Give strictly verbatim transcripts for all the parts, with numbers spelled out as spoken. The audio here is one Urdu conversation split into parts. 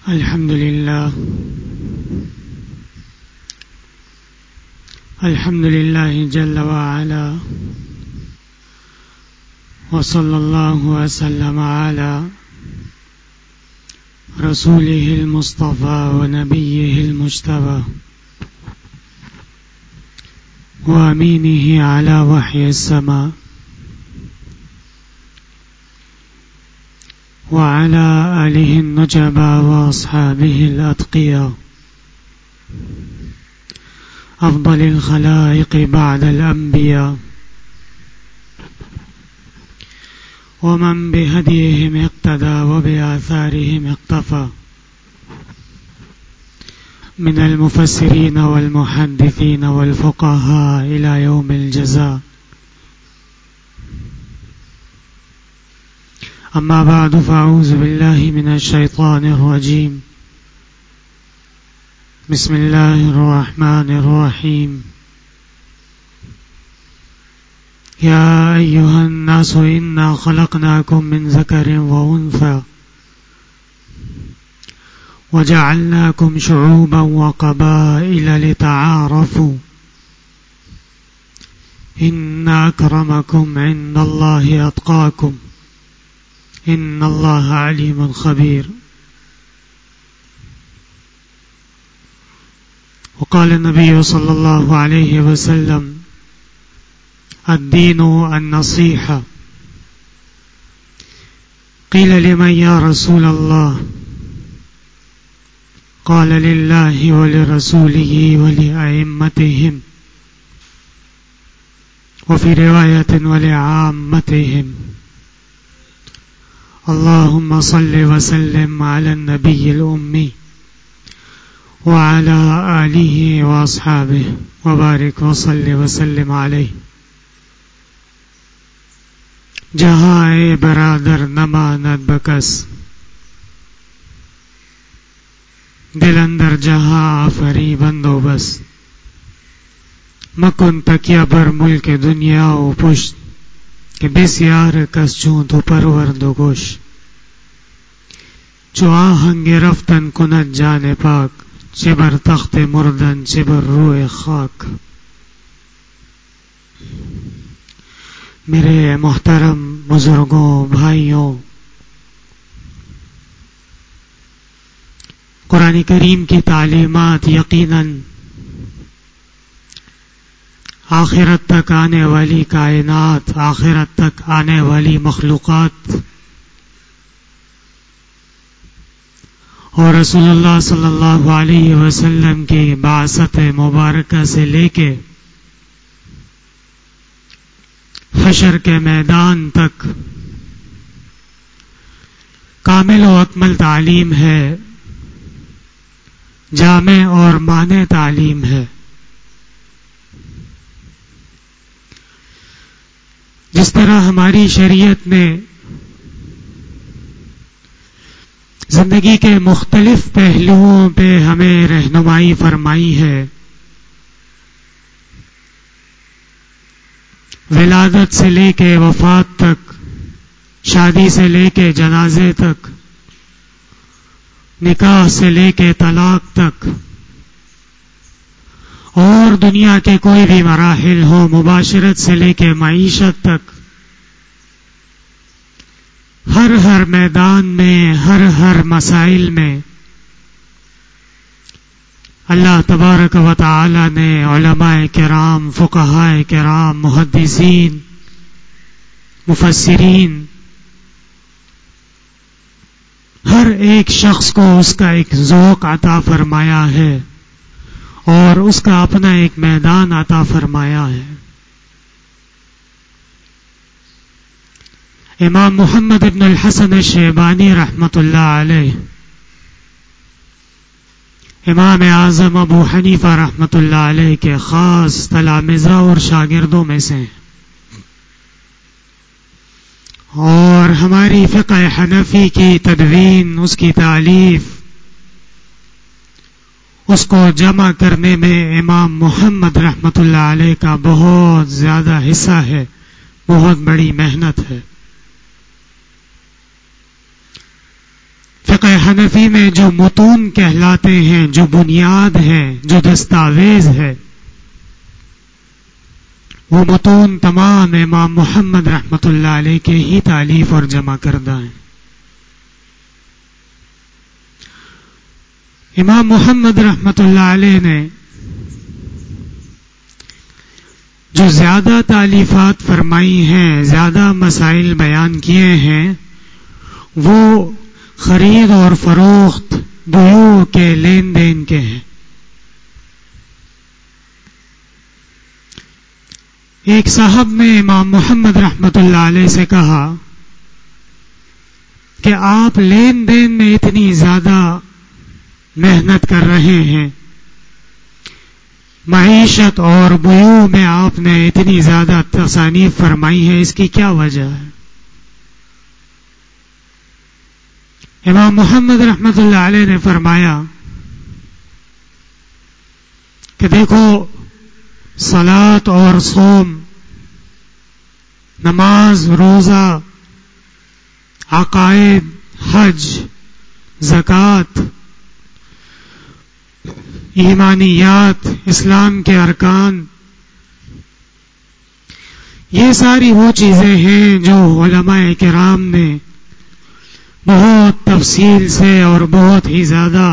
الحمد لله الحمد لله جل وعلا، وصلى الله وسلم على رسوله المصطفى ونبيه المجتبى وأمينه على وحي السماء، وعلى آله النجبى وأصحابه الأتقياء، أفضل الخلائق بعد الأنبياء، ومن بهديهم اقتدى وبآثارهم اقتفى، من المفسرين والمحدثين والفقهاء إلى يوم الجزاء. أما بعد، فأعوذ بالله من الشيطان الرجيم. بسم الله الرحمن الرحيم. يا أيها الناس إنا خلقناكم من ذكر وأنثى وجعلناكم شعوبا وقبائل لتعارفوا إن أكرمكم عند الله أتقاكم إن الله عليم خبير. وقال النبي صلى الله عليه وسلم: الدين النصيحة. قيل لمن يا رسول الله؟ قال لله ولرسوله ولأئمتهم، وفي رواية ولعامتهم. اللهم صل وسلم على النبي الأمي وعلى آله وأصحابه وبارك وصل وسلم عليه. جہاں اے برادر نماند بکس، دل اندر جہاں آفری بندو بس، مکن تکیا بر ملک دنیا و پشت، کہ بسیار کس چون تو پرورد و گوش، چو آہنگ رفتن کند جان پاک، چه بر تخت مردن چه بر روح خاک. میرے محترم بزرگوں، بھائیوں، قرآن کریم کی تعلیمات یقیناً آخرت تک آنے والی کائنات، آخرت تک آنے والی مخلوقات اور رسول اللہ صلی اللہ علیہ وسلم کی بعثت مبارکہ سے لے کے حشر کے میدان تک کامل و اکمل تعلیم ہے، جامع اور مانع تعلیم ہے. جس طرح ہماری شریعت نے زندگی کے مختلف پہلوؤں پہ ہمیں رہنمائی فرمائی ہے، ولادت سے لے کے وفات تک، شادی سے لے کے جنازے تک، نکاح سے لے کے طلاق تک، اور دنیا کے کوئی بھی مراحل ہو، مباشرت سے لے کے معیشت تک، ہر ہر میدان میں، ہر ہر مسائل میں اللہ تبارک و تعالی نے علماء کرام، فقہاء کرام، محدثین، مفسرین، ہر ایک شخص کو اس کا ایک ذوق عطا فرمایا ہے اور اس کا اپنا ایک میدان عطا فرمایا ہے. امام محمد ابن الحسن الشیبانی رحمۃ اللہ علیہ، امام اعظم ابو حنیفہ رحمۃ اللہ علیہ کے خاص تلامذہ اور شاگردوں میں سے ہیں، اور ہماری فقہ حنفی کی تدوین، اس کی تالیف، اس کو جمع کرنے میں امام محمد رحمۃ اللہ علیہ کا بہت زیادہ حصہ ہے، بہت بڑی محنت ہے. فقہ حنفی میں جو متون کہلاتے ہیں، جو بنیاد ہے، جو دستاویز ہے، وہ متون تمام امام محمد رحمت اللہ علیہ کے ہی تالیف اور جمع کردہ ہیں. امام محمد رحمت اللہ علیہ نے جو زیادہ تالیفات فرمائی ہیں، زیادہ مسائل بیان کیے ہیں، وہ خرید اور فروخت، بیوع کے لین دین کے ہیں. ایک صاحب نے امام محمد رحمت اللہ علیہ سے کہا کہ آپ لین دین میں اتنی زیادہ محنت کر رہے ہیں، معیشت اور بیوع میں آپ نے اتنی زیادہ تصانیف فرمائی ہے، اس کی کیا وجہ ہے؟ امام محمد رحمت اللہ علیہ نے فرمایا کہ دیکھو، صلاۃ اور صوم، نماز، روزہ، عقائد، حج، زکوٰۃ، ایمانیات، اسلام کے ارکان، یہ ساری وہ چیزیں ہیں جو علماء کرام نے بہت تفصیل سے اور بہت ہی زیادہ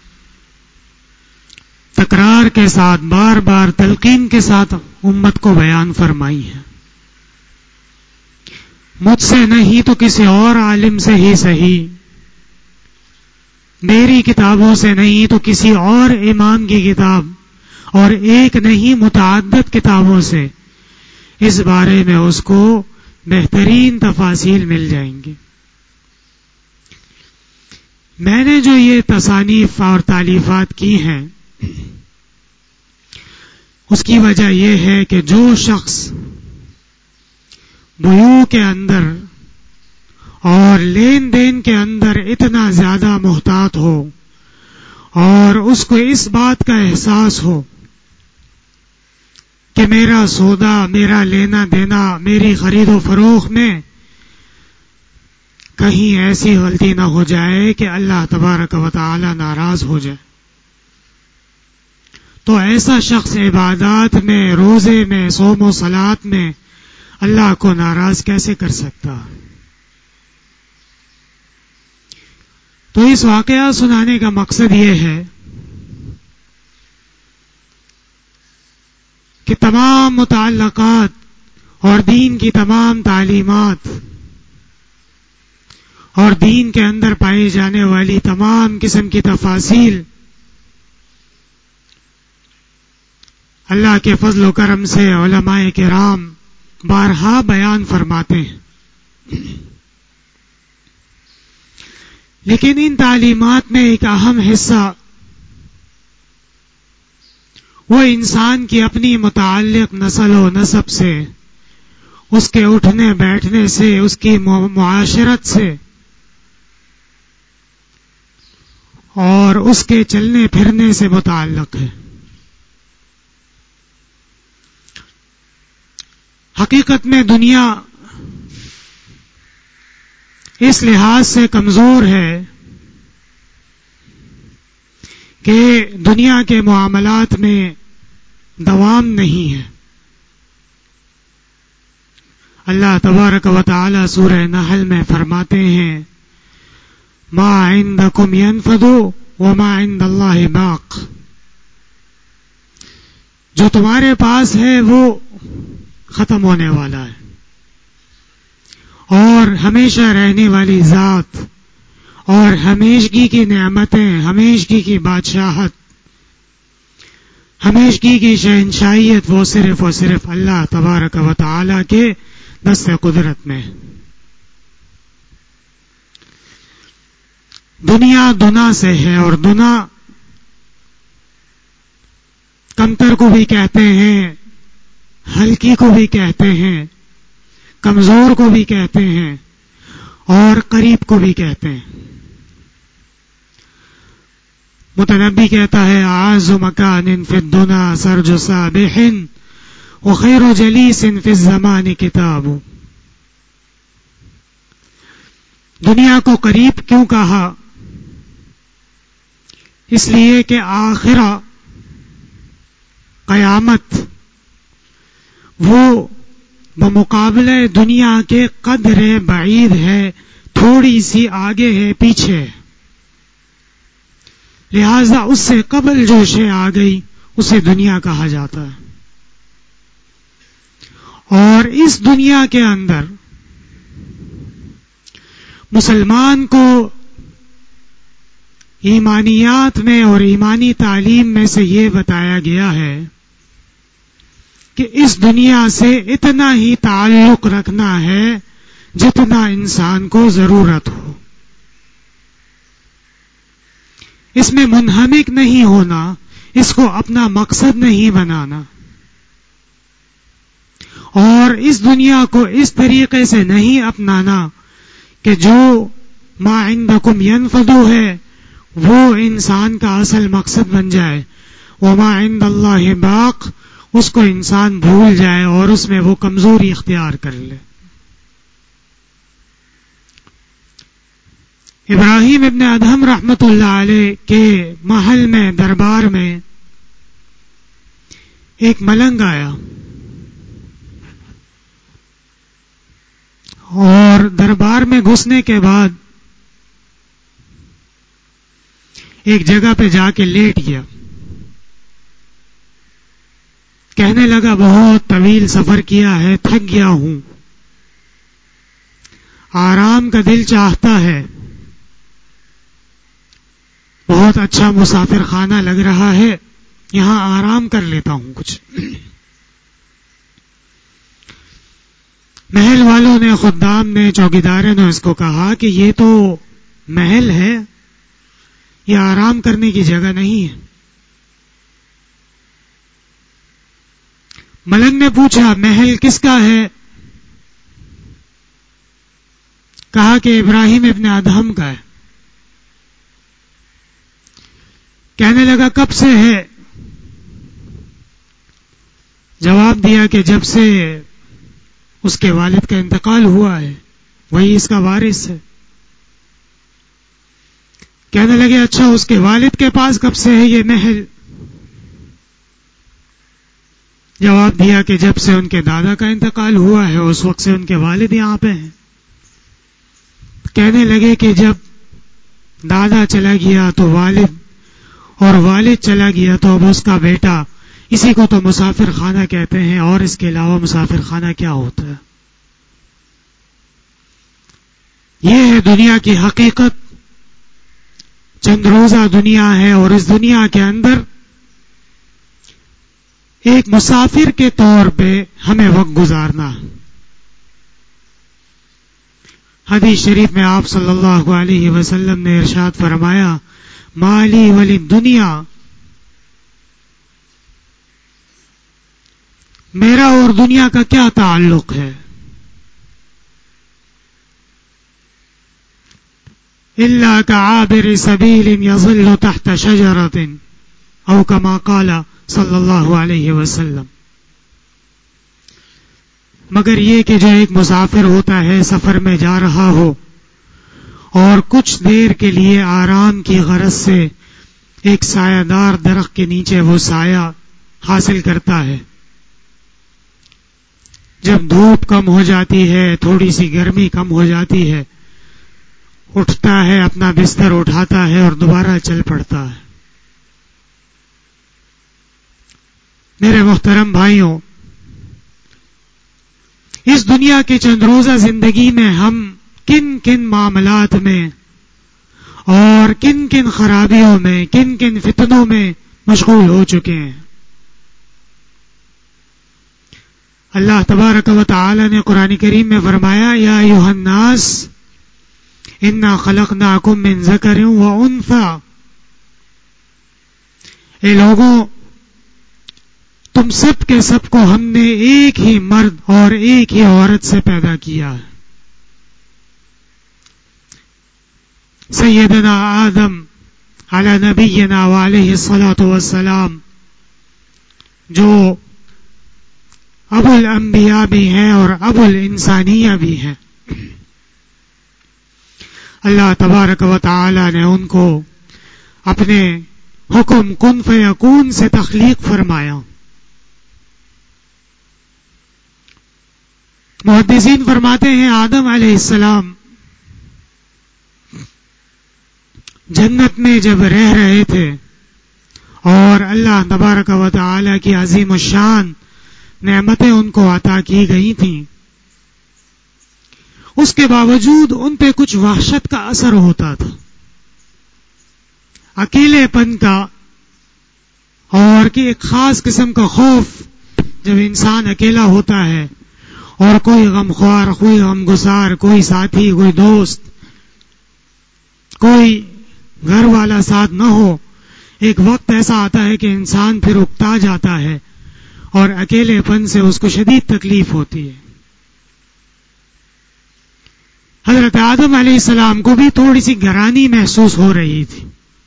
تکرار کے ساتھ، بار بار تلقین کے ساتھ امت کو بیان فرمائی ہے. مجھ سے نہیں تو کسی اور عالم سے ہی صحیح، میری کتابوں سے نہیں تو کسی اور امام کی کتاب، اور ایک نہیں متعدد کتابوں سے اس بارے میں اس کو بہترین تفاصیل مل جائیں گی. میں نے جو یہ تصانیف اور تالیفات کی ہیں، اس کی وجہ یہ ہے کہ جو شخص بیوع کے اندر اور لین دین کے اندر اتنا زیادہ محتاط ہو اور اس کو اس بات کا احساس ہو کہ میرا سودا، میرا لینا دینا، میری خرید و فروخت میں کہیں ایسی غلطی نہ ہو جائے کہ اللہ تبارک و تعالی ناراض ہو جائے، تو ایسا شخص عبادات میں، روزے میں، صوم و صلات میں اللہ کو ناراض کیسے کر سکتا؟ تو اس واقعہ سنانے کا مقصد یہ ہے کہ تمام متعلقات اور دین کی تمام تعلیمات اور دین کے اندر پائی جانے والی تمام قسم کی تفاصیل اللہ کے فضل و کرم سے علماء کرام بارہا بیان فرماتے ہیں، لیکن ان تعلیمات میں ایک اہم حصہ وہ انسان کی اپنی متعلق نسل و نسب سے، اس کے اٹھنے بیٹھنے سے، اس کی معاشرت سے اور اس کے چلنے پھرنے سے متعلق ہے. حقیقت میں دنیا اس لحاظ سے کمزور ہے کہ دنیا کے معاملات میں دوام نہیں ہے. اللہ تبارک و تعالی سورہ نحل میں فرماتے ہیں، ما عندکم ينفد وما عند اللہ باق، جو تمہارے پاس ہے وہ ختم ہونے والا ہے، اور ہمیشہ رہنے والی ذات اور ہمیشگی کی نعمتیں، ہمیشگی کی بادشاہت، ہمیشگی کی شہنشاہیت وہ صرف اور صرف اللہ تبارک و تعالی کے دست قدرت میں. دنیا دنا سے ہے، اور دنا کمتر کو بھی کہتے ہیں، ہلکی کو بھی کہتے ہیں، کمزور کو بھی کہتے ہیں، اور قریب کو بھی کہتے ہیں. متنبی کہتا ہے، اعز مکان فی الدنا سرج صابح وخیر جلیس فی الزمان کتاب. دنیا کو قریب کیوں کہا؟ اس لیے کہ آخرہ قیامت وہ بمقابلہ دنیا کے قدر بعید ہے، تھوڑی سی آگے ہے، پیچھے ہے، لہذا اس سے قبل جو شے آ گئی اسے دنیا کہا جاتا ہے. اور اس دنیا کے اندر مسلمان کو ایمانیات میں اور ایمانی تعلیم میں سے یہ بتایا گیا ہے کہ اس دنیا سے اتنا ہی تعلق رکھنا ہے جتنا انسان کو ضرورت ہو. اس میں منہمک نہیں ہونا، اس کو اپنا مقصد نہیں بنانا، اور اس دنیا کو اس طریقے سے نہیں اپنانا کہ جو ما عندکم ينفد ہے وہ انسان کا اصل مقصد بن جائے، وما عند اللہ باق، اس کو انسان بھول جائے اور اس میں وہ کمزوری اختیار کر لے. ابراہیم ابن ادہم رحمت اللہ علیہ کے محل میں، دربار میں ایک ملنگ آیا اور دربار میں گھسنے کے بعد ایک جگہ پہ جا کے لیٹ گیا. کہنے لگا بہت طویل سفر کیا ہے، تھک گیا ہوں، آرام کا دل چاہتا ہے، بہت اچھا مسافر خانہ لگ رہا ہے، یہاں آرام کر لیتا ہوں کچھ. محل والوں نے، خدام نے، چوکیداروں نے اس کو کہا کہ یہ تو محل ہے، یہ آرام کرنے کی جگہ نہیں ہے. ملنگ نے پوچھا محل کس کا ہے؟ کہا کہ ابراہیم ابن ادہم کا ہے. کہنے لگا کب سے ہے؟ جواب دیا کہ جب سے اس کے والد کا انتقال ہوا ہے وہی اس کا وارث ہے. کہنے لگے اچھا اس کے والد کے پاس کب سے ہے یہ محل؟ جواب دیا کہ جب سے ان کے دادا کا انتقال ہوا ہے اس وقت سے ان کے والد یہاں پہ ہیں. کہنے لگے کہ جب دادا چلا گیا تو والد، اور والد چلا گیا تو اب اس کا بیٹا، اسی کو تو مسافر خانہ کہتے ہیں، اور اس کے علاوہ مسافر خانہ کیا ہوتا ہے؟ یہ ہے دنیا کی حقیقت. چند روزہ دنیا ہے اور اس دنیا کے اندر ایک مسافر کے طور پہ ہمیں وقت گزارنا. حدیث شریف میں آپ صلی اللہ علیہ وسلم نے ارشاد فرمایا مالی ولی دنیا، میرا اور دنیا کا کیا تعلق ہے؟ الا كعابر سبيل يظل تحت شجرة او كما قال صلی اللہ علیہ وسلم. مگر یہ کہ جو ایک مسافر ہوتا ہے، سفر میں جا رہا ہو اور کچھ دیر کے لیے آرام کی غرض سے ایک سایہ دار درخت کے نیچے وہ سایہ حاصل کرتا ہے. جب دھوپ کم ہو جاتی ہے، تھوڑی سی گرمی کم ہو جاتی ہے، اٹھتا ہے، اپنا بستر اٹھاتا ہے اور دوبارہ چل پڑتا ہے. میرے محترم بھائیوں، اس دنیا کی چند روزہ زندگی میں ہم کن کن معاملات میں اور کن کن خرابیوں میں، کن کن فتنوں میں مشغول ہو چکے ہیں. اللہ تبارک و تعالی نے قرآن کریم میں فرمایا یا ایھا الناس انا خلقناکم من ذکر و انثی، اے لوگوں تم سب کے سب کو ہم نے ایک ہی مرد اور ایک ہی عورت سے پیدا کیا ہے. سیدنا آدم علی نبینا وعلیہ الصلاۃ والسلام جو ابو الانبیاء بھی ہیں اور ابو الانسانیہ بھی ہیں، اللہ تبارک و تعالی نے ان کو اپنے حکم کن فیکون سے تخلیق فرمایا. محدثین فرماتے ہیں آدم علیہ السلام جنت میں جب رہ رہے تھے اور اللہ تبارک و تعالی کی عظیم الشان نعمتیں ان کو عطا کی گئی تھیں، اس کے باوجود ان پہ کچھ وحشت کا اثر ہوتا تھا، اکیلے پن کا، اور کہ ایک خاص قسم کا خوف جب انسان اکیلا ہوتا ہے اور کوئی غمخوار، کوئی غم گسار، کوئی ساتھی، کوئی دوست، کوئی گھر والا ساتھ نہ ہو، ایک وقت ایسا آتا ہے کہ انسان پھر اکتا جاتا ہے اور اکیلے پن سے اس کو شدید تکلیف ہوتی ہے. حضرت آدم علیہ السلام کو بھی تھوڑی سی گرانی محسوس ہو رہی تھی.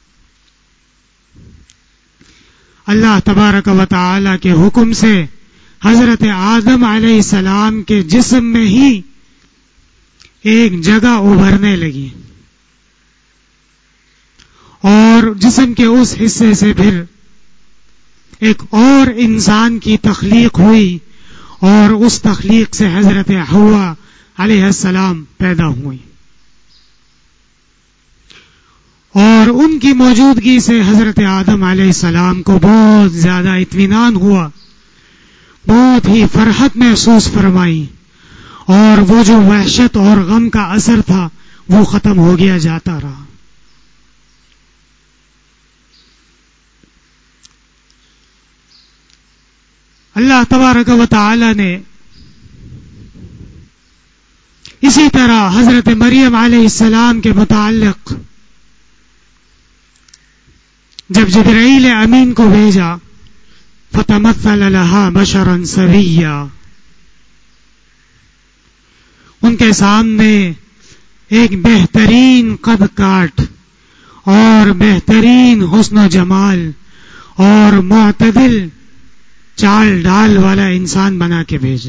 اللہ تبارک و تعالی کے حکم سے حضرت آدم علیہ السلام کے جسم میں ہی ایک جگہ ابھرنے لگی اور جسم کے اس حصے سے پھر ایک اور انسان کی تخلیق ہوئی اور اس تخلیق سے حضرت حوا علیہ السلام پیدا ہوئی، اور ان کی موجودگی سے حضرت آدم علیہ السلام کو بہت زیادہ اطمینان ہوا، بہت ہی فرحت محسوس فرمائی، اور وہ جو وحشت اور غم کا اثر تھا وہ ختم ہو گیا جاتا رہا. اللہ تبارک و تعالی نے اسی طرح حضرت مریم علیہ السلام کے متعلق جب جبرائیل امین کو بھیجا، فتمثل لها بشرا سویا، ان کے سامنے ایک بہترین قد کاٹ اور بہترین حسن و جمال اور معتدل چال ڈال والا انسان بنا کے بھیجا.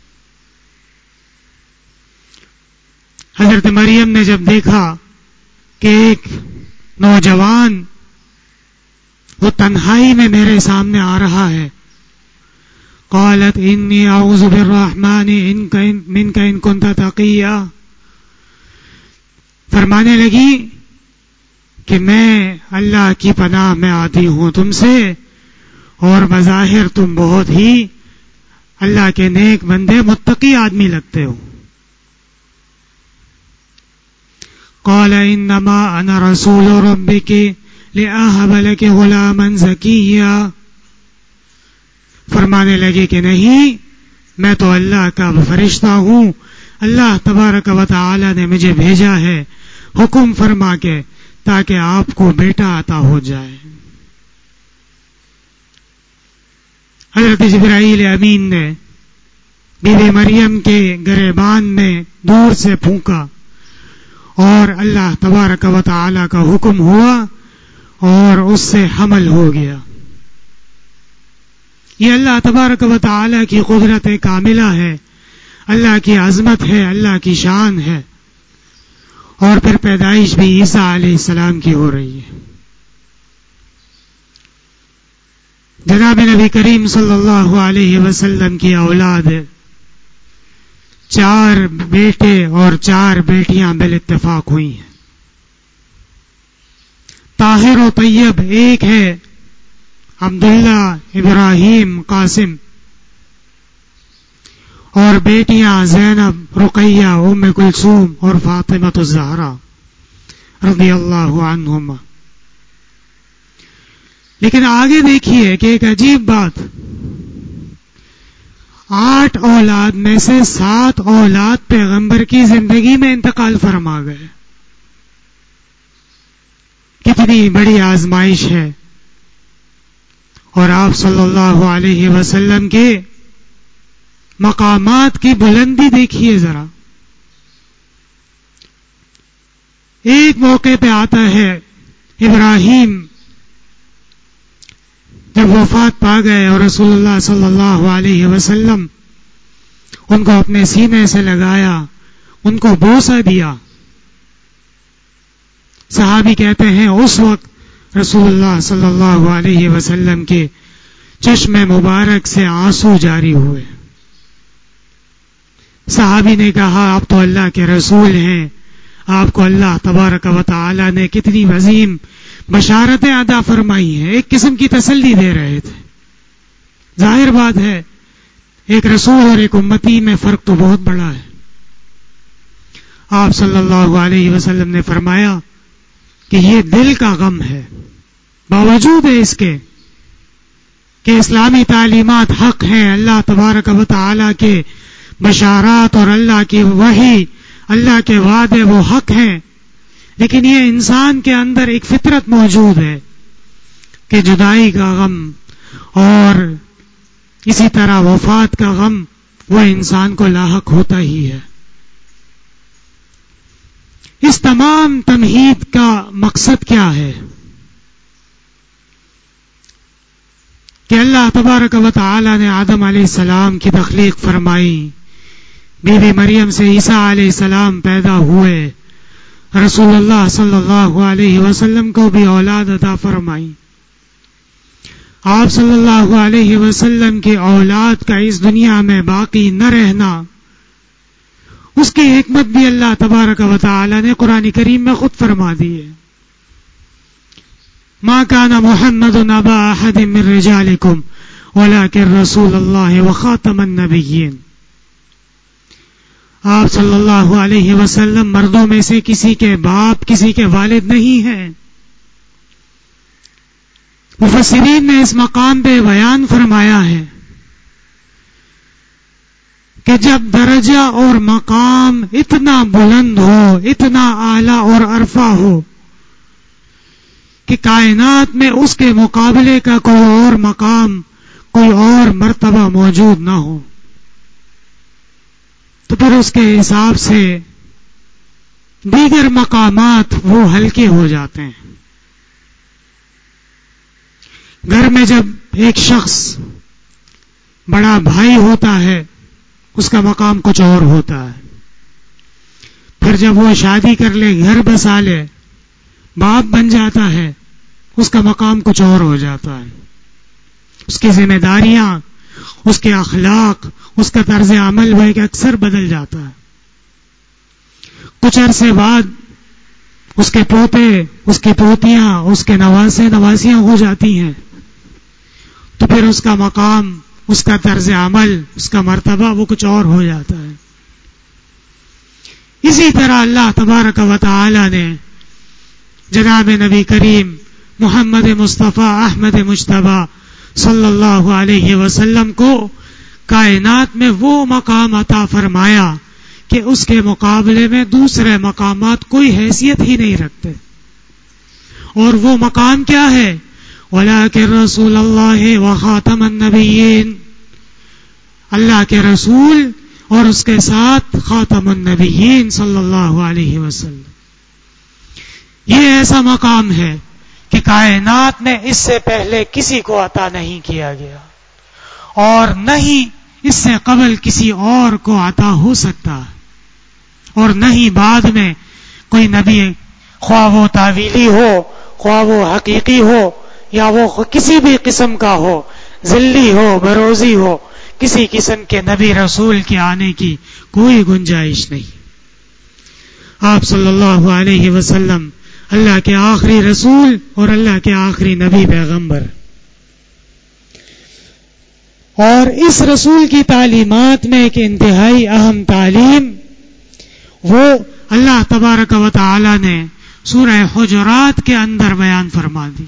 حضرت مریم نے جب دیکھا کہ ایک نوجوان وہ تنہائی میں میرے سامنے آ رہا ہے، قالت انی اعوذ بالرحمن منک ان کنت تقیا، فرمانے لگی کہ میں اللہ کی پناہ میں آتی ہوں تم سے، اور بظاہر تم بہت ہی اللہ کے نیک بندے متقی آدمی لگتے ہو. قال انما انا رسول ربک لأہب لک غلاما زکیا، فرمانے لگے کہ نہیں، میں تو اللہ کا فرشتہ ہوں، اللہ تبارک و تعالی نے مجھے بھیجا ہے حکم فرما کے تاکہ آپ کو بیٹا عطا ہو جائے. حضرت جبرائیل امین نے بی بی مریم کے گریبان میں دور سے پھونکا اور اللہ تبارک و تعالی کا حکم ہوا اور اس سے حمل ہو گیا. یہ اللہ تبارک و تعالی کی قدرت کاملہ ہے، اللہ کی عظمت ہے، اللہ کی شان ہے. اور پھر پیدائش بھی عیسیٰ علیہ السلام کی ہو رہی ہے. جناب نبی کریم صلی اللہ علیہ وسلم کی اولاد چار بیٹے اور چار بیٹیاں بالاتفاق ہوئی ہیں. طاہر و طیب ایک ہے، عبداللہ، ابراہیم، قاسم، اور بیٹیاں زینب، رقیہ، ام کلثوم اور فاطمہ الزہرا رضی اللہ عنہما. لیکن آگے دیکھیے کہ ایک عجیب بات، آٹھ اولاد میں سے سات اولاد پیغمبر کی زندگی میں انتقال فرما گئے. کتنی بڑی آزمائش ہے. اور آپ صلی اللہ علیہ وسلم کے مقامات کی بلندی دیکھیے ذرا. ایک موقع پہ آتا ہے ابراہیم جب وفات پا گئے اور رسول اللہ صلی اللہ علیہ وسلم ان کو اپنے سینے سے لگایا، ان کو بوسہ دیا. صحابی کہتے ہیں اس وقت رسول اللہ صلی اللہ علیہ وسلم کے چشم مبارک سے آنسو جاری ہوئے. صحابی نے کہا آپ تو اللہ کے رسول ہیں، آپ کو اللہ تبارک و تعالی نے کتنی عظیم بشارتیں عطا فرمائی ہیں. ایک قسم کی تسلی دے رہے تھے. ظاہر بات ہے ایک رسول اور ایک امتی میں فرق تو بہت بڑا ہے. آپ صلی اللہ علیہ وسلم نے فرمایا کہ یہ دل کا غم ہے، باوجود ہے اس کے کہ اسلامی تعلیمات حق ہیں، اللہ تبارک و تعالی کے بشارات اور اللہ کی وحی، اللہ کے وعدے وہ حق ہیں، لیکن یہ انسان کے اندر ایک فطرت موجود ہے کہ جدائی کا غم اور اسی طرح وفات کا غم وہ انسان کو لاحق ہوتا ہی ہے. اس تمام تمہید کا مقصد کیا ہے کہ اللہ تبارک و تعالی نے آدم علیہ السلام کی تخلیق فرمائی، بی بی مریم سے عیسیٰ علیہ السلام پیدا ہوئے، رسول اللہ صلی اللہ علیہ وسلم کو بھی اولاد عطا فرمائی. آپ صلی اللہ علیہ وسلم کی اولاد کا اس دنیا میں باقی نہ رہنا، اس کی حکمت بھی اللہ تبارک و تعالی نے قرآن کریم میں خود فرما دی ہے. ما كان محمد ابا احد من رجالكم ولكن رسول اللہ وخاتم النبیین. آپ صلی اللہ علیہ وسلم مردوں میں سے کسی کے باپ، کسی کے والد نہیں ہیں. مفسرین نے اس مقام پہ بیان فرمایا ہے کہ جب درجہ اور مقام اتنا بلند ہو، اتنا اعلیٰ اور عرفہ ہو کہ کائنات میں اس کے مقابلے کا کوئی اور مقام، کوئی اور مرتبہ موجود نہ ہو، تو پھر اس کے حساب سے دیگر مقامات وہ ہلکے ہو جاتے ہیں. گھر میں جب ایک شخص بڑا بھائی ہوتا ہے اس کا مقام کچھ اور ہوتا ہے، پھر جب وہ شادی کر لے، گھر بسا لے، باپ بن جاتا ہے، اس کا مقام کچھ اور ہو جاتا ہے. اس کی ذمہ داریاں، اس کے اخلاق، اس کا طرز عمل وہ ایک اکثر بدل جاتا ہے. کچھ عرصے بعد اس کے پوتے، اس کی پوتیاں، اس کے نواسے نواسیاں ہو جاتی ہیں، تو پھر اس کا مقام، اس کا طرز عمل، اس کا مرتبہ وہ کچھ اور ہو جاتا ہے. اسی طرح اللہ تبارک و تعالی نے جناب نبی کریم محمد مصطفیٰ احمد مجتبیٰ صلی اللہ علیہ وسلم کو کائنات میں وہ مقام عطا فرمایا کہ اس کے مقابلے میں دوسرے مقامات کوئی حیثیت ہی نہیں رکھتے. اور وہ مقام کیا ہے؟ وَلَٰكِن رَسُولَ اللَّهِ وَخَاتَمَ النَّبِيِّينَ، اللہ کے رسول اور اس کے ساتھ خاتم النبیین صلی اللہ علیہ وسلم. یہ ایسا مقام ہے کہ کائنات میں اس سے پہلے کسی کو عطا نہیں کیا گیا اور نہ ہی اس سے قبل کسی اور کو عطا ہو سکتا، اور نہ ہی بعد میں کوئی نبی، خواہ وہ تعویلی ہو، خواہ وہ حقیقی ہو، یا وہ کسی بھی قسم کا ہو، ذلی ہو، بروزی ہو، کسی قسم کے نبی رسول کے آنے کی کوئی گنجائش نہیں. آپ صلی اللہ علیہ وسلم اللہ کے آخری رسول اور اللہ کے آخری نبی پیغمبر، اور اس رسول کی تعلیمات میں ایک انتہائی اہم تعلیم وہ اللہ تبارک و تعالی نے سورہ حجرات کے اندر بیان فرما دی.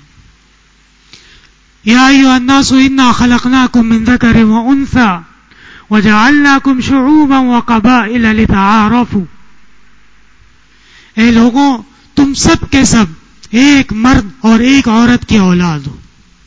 یا ایھا الناس انا خلقناکم من ذکر وانثی وجعلناکم شعوبا وقبائل لتعارفوا. اے لوگوں، تم سب کے سب ایک مرد اور ایک عورت کی اولاد ہو.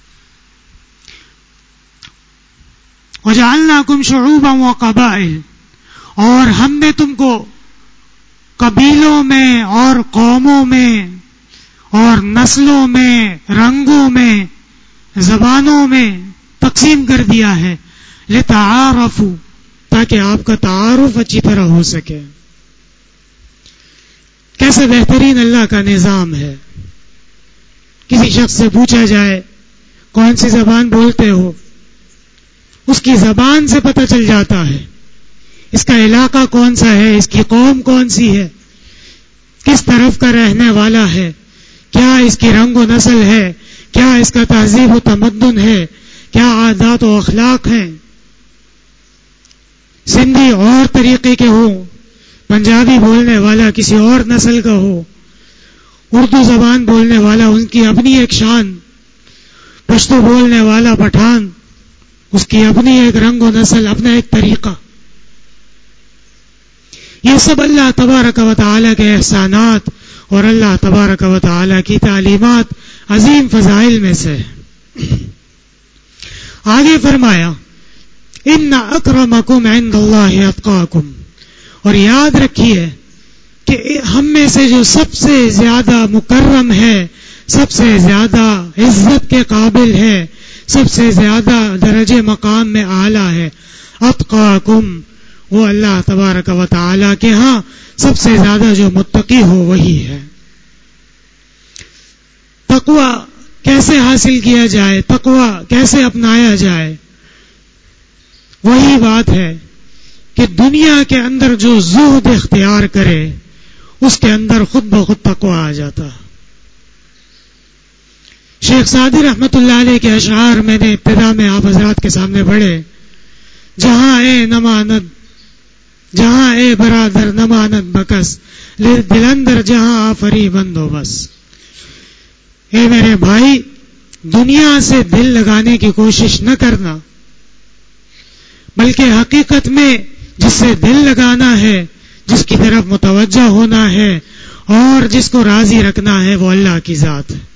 وجعلناکم شعوبا وقبائل، اور ہم نے تم کو قبیلوں میں اور قوموں میں اور نسلوں میں، رنگوں میں، زبانوں میں تقسیم کر دیا ہے. لتعارفوا، تاکہ آپ کا تعارف اچھی طرح ہو سکے. کیسے بہترین اللہ کا نظام ہے. کسی شخص سے پوچھا جائے کون سی زبان بولتے ہو، اس کی زبان سے پتہ چل جاتا ہے اس کا علاقہ کون سا ہے، اس کی قوم کون سی ہے، کس طرف کا رہنے والا ہے، کیا اس کی رنگ و نسل ہے، کیا اس کا تہذیب و تمدن ہے، کیا عادات و اخلاق ہیں۔ سندھی اور طریقے کے ہوں، پنجابی بولنے والا کسی اور نسل کا ہو، اردو زبان بولنے والا ان کی اپنی ایک شان، پشتو بولنے والا پٹھان اس کی اپنی ایک رنگ و نسل، اپنا ایک طریقہ۔ یہ سب اللہ تبارک و تعالی کے احسانات اور اللہ تبارک و تعالی کی تعلیمات عظیم فضائل میں سے۔ آگے فرمایا ان اکرمکم عند اللہ اتقاکم، اور یاد رکھیے کہ ہم میں سے جو سب سے زیادہ مکرم ہے، سب سے زیادہ عزت کے قابل ہے، سب سے زیادہ درجے مقام میں اعلیٰ ہے، اتقاکم، وہ اللہ تبارک و تعالی کے ہاں سب سے زیادہ جو متقی ہو وہی ہے۔ تقوی کیسے حاصل کیا جائے، تقوی کیسے اپنایا جائے، وہی بات ہے کہ دنیا کے اندر جو زہد اختیار کرے اس کے اندر خود بخود تقوی آ جاتا۔ شیخ سعدی رحمت اللہ علیہ کے اشعار میں نے ابتدا میں آپ حضرات کے سامنے پڑھے، جہاں اے نماند جہاں اے برادر نماند بکس، دل اندر جہاں آفری بندو بس۔ اے میرے بھائی، دنیا سے دل لگانے کی کوشش نہ کرنا، بلکہ حقیقت میں جس سے دل لگانا ہے، جس کی طرف متوجہ ہونا ہے اور جس کو راضی رکھنا ہے وہ اللہ کی ذات ہے۔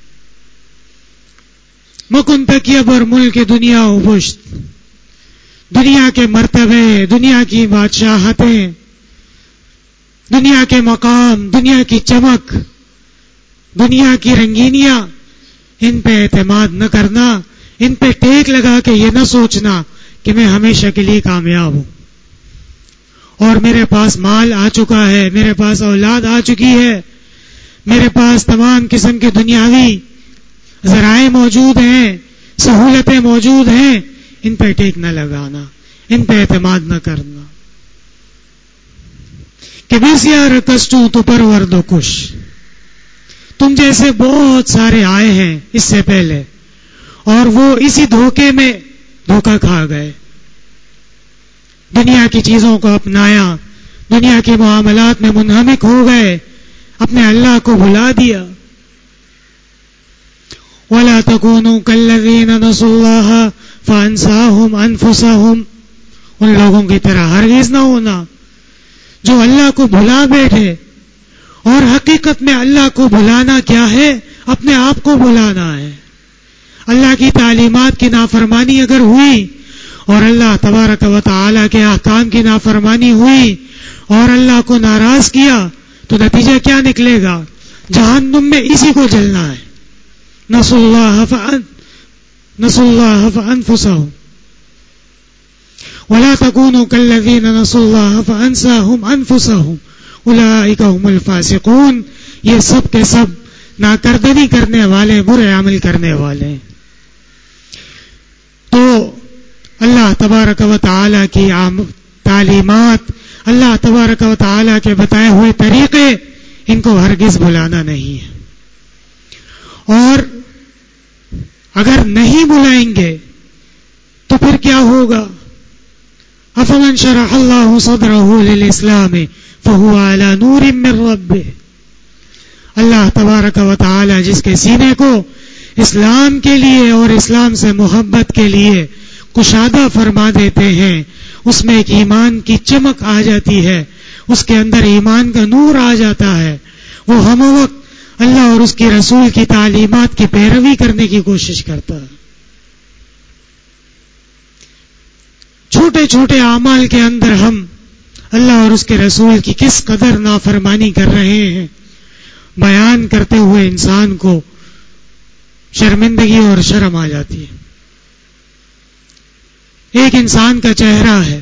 مکن تکیب اور ملک دنیا و پشت، دنیا کے مرتبے، دنیا کی بادشاہتیں، دنیا کے مقام، دنیا کی چمک، دنیا کی رنگینیاں، ان پہ اعتماد نہ کرنا، ان پہ ٹیک لگا کے یہ نہ سوچنا کہ میں ہمیشہ کے لیے کامیاب ہوں اور میرے پاس مال آ چکا ہے، میرے پاس اولاد آ چکی ہے، میرے پاس تمام قسم کے دنیاوی ذرائع موجود ہیں، سہولتیں موجود ہیں، ان پہ ٹیک نہ لگانا، ان پہ اعتماد نہ کرنا۔ کہ بسیار کشٹوں تو پرورد و کش، تم جیسے بہت سارے آئے ہیں اس سے پہلے اور وہ اسی دھوکے میں دھوکہ کھا گئے، دنیا کی چیزوں کو اپنایا، دنیا کے معاملات میں منہمک ہو گئے، اپنے اللہ کو بھلا دیا۔ وَلَا تَكُونُوا كَالَّذِينَ نَسُوا اللَّهَ فَأَنسَاهُمْ أَنفُسَهُمْ، ان لوگوں کی طرح ہرگز نہ ہونا جو اللہ کو بھلا بیٹھے، اور حقیقت میں اللہ کو بھلانا کیا ہے؟ اپنے آپ کو بھلانا ہے۔ اللہ کی تعلیمات کی نافرمانی اگر ہوئی اور اللہ تبارک و تعالی کے احکام کی نافرمانی ہوئی اور اللہ کو ناراض کیا تو نتیجہ کیا نکلے گا؟ جہنم میں اسی کو جلنا ہے۔ نسوا اللہ فأن نسوا اللہ فأنفسهم ولا تكونوا كالذين نسوا الله فأنساهم أنفسهم أولئك هم الفاسقون، یہ سب کے سب ناکردنی کرنے والے، برے عمل کرنے والے۔ تو اللہ تبارک و تعالی کی تعلیمات، اللہ تبارک و تعالی کے بتائے ہوئے طریقے، ان کو ہرگز بھلانا نہیں ہے۔ اور اگر نہیں بلائیں گے تو پھر کیا ہوگا؟ افمن شرح اللہ صدرہ للاسلام فہو علی نور من ربہ، اللہ تبارک و تعالی جس کے سینے کو اسلام کے لیے اور اسلام سے محبت کے لیے کشادہ فرما دیتے ہیں، اس میں ایک ایمان کی چمک آ جاتی ہے، اس کے اندر ایمان کا نور آ جاتا ہے، وہ ہم وقت اللہ اور اس کے رسول کی تعلیمات کی پیروی کرنے کی کوشش کرتا ہے۔ چھوٹے چھوٹے اعمال کے اندر ہم اللہ اور اس کے رسول کی کس قدر نافرمانی کر رہے ہیں، بیان کرتے ہوئے انسان کو شرمندگی اور شرم آ جاتی ہے۔ ایک انسان کا چہرہ ہے،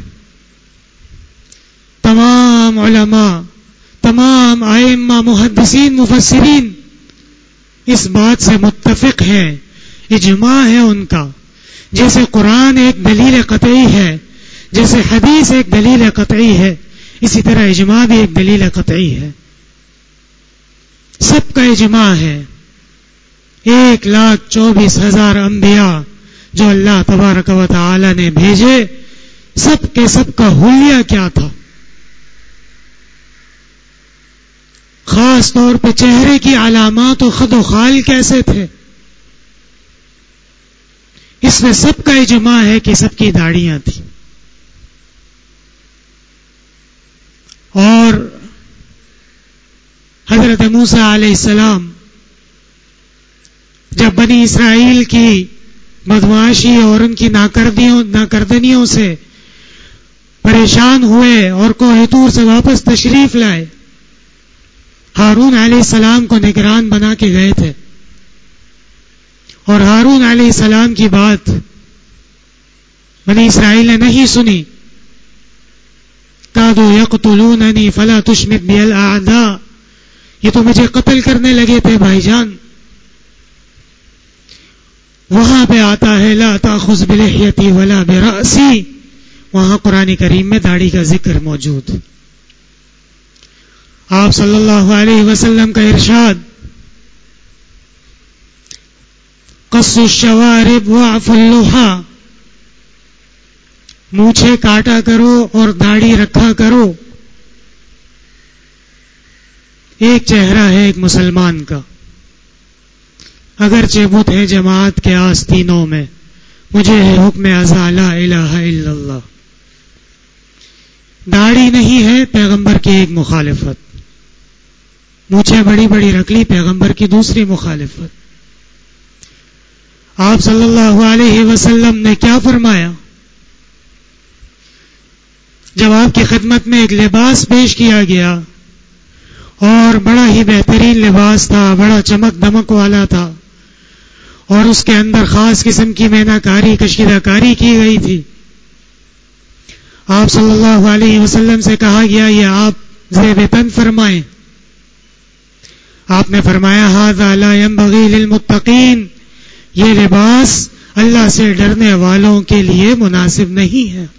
تمام علماء، تمام ائمہ، محدثین، مفسرین اس بات سے متفق ہیں، اجماع ہے ان کا. جیسے قرآن ایک دلیل قطعی ہے، جیسے حدیث ایک دلیل قطعی ہے، اسی طرح اجماع بھی ایک دلیل قطعی ہے. سب کا اجماع ہے. ایک لاکھ چوبیس ہزار انبیاء جو اللہ تبارک و تعالی نے بھیجے، سب کے سب کا حلیہ کیا تھا؟ خاص طور پہ چہرے کی علامات و خد و خال کیسے تھے؟ اس میں سب کا اجماع ہے کہ سب کی داڑیاں تھیں. اور حضرت موسیٰ علیہ السلام جب بنی اسرائیل کی بدمعاشی اور ان کی ناکردنیوں سے پریشان ہوئے اور کوہ طور سے واپس تشریف لائے، ہارون علیہ السلام کو نگران بنا کے گئے تھے، اور ہارون علیہ السلام کی بات بنی اسرائیل نے نہیں سنی. کادوا یقتلوننی فلا تشمت بی الاعداء، یہ تو مجھے قتل کرنے لگے تھے بھائی جان. وہاں پہ آتا ہے لا تاخذ بلحیتی ولا برأسی، وہاں قرآن کریم میں داڑھی کا ذکر موجود. آپ صلی اللہ علیہ وسلم کا ارشاد، قص الشوارب واعف اللحى، مونچھیں کاٹا کرو اور داڑھی رکھا کرو. ایک چہرہ ہے ایک مسلمان کا، اگرچہ بت ہے جماعت کے آستینوں میں، مجھے ہے حکم ازا لا الہ الا اللہ. داڑھی نہیں ہے، پیغمبر کی ایک مخالفت. مونچھیں بڑی بڑی رکھ لی، پیغمبر کی دوسری مخالفت. آپ صلی اللہ علیہ وسلم نے کیا فرمایا؟ جب آپ کی خدمت میں ایک لباس پیش کیا گیا اور بڑا ہی بہترین لباس تھا، بڑا چمک دمک والا تھا، اور اس کے اندر خاص قسم کی مینا کاری کشیدہ کاری کی گئی تھی، آپ صلی اللہ علیہ وسلم سے کہا گیا یہ آپ زیب تن فرمائیں. آپ نے فرمایا ھذا لا ينبغي للمتقین، یہ لباس اللہ سے ڈرنے والوں کے لیے مناسب نہیں ہے.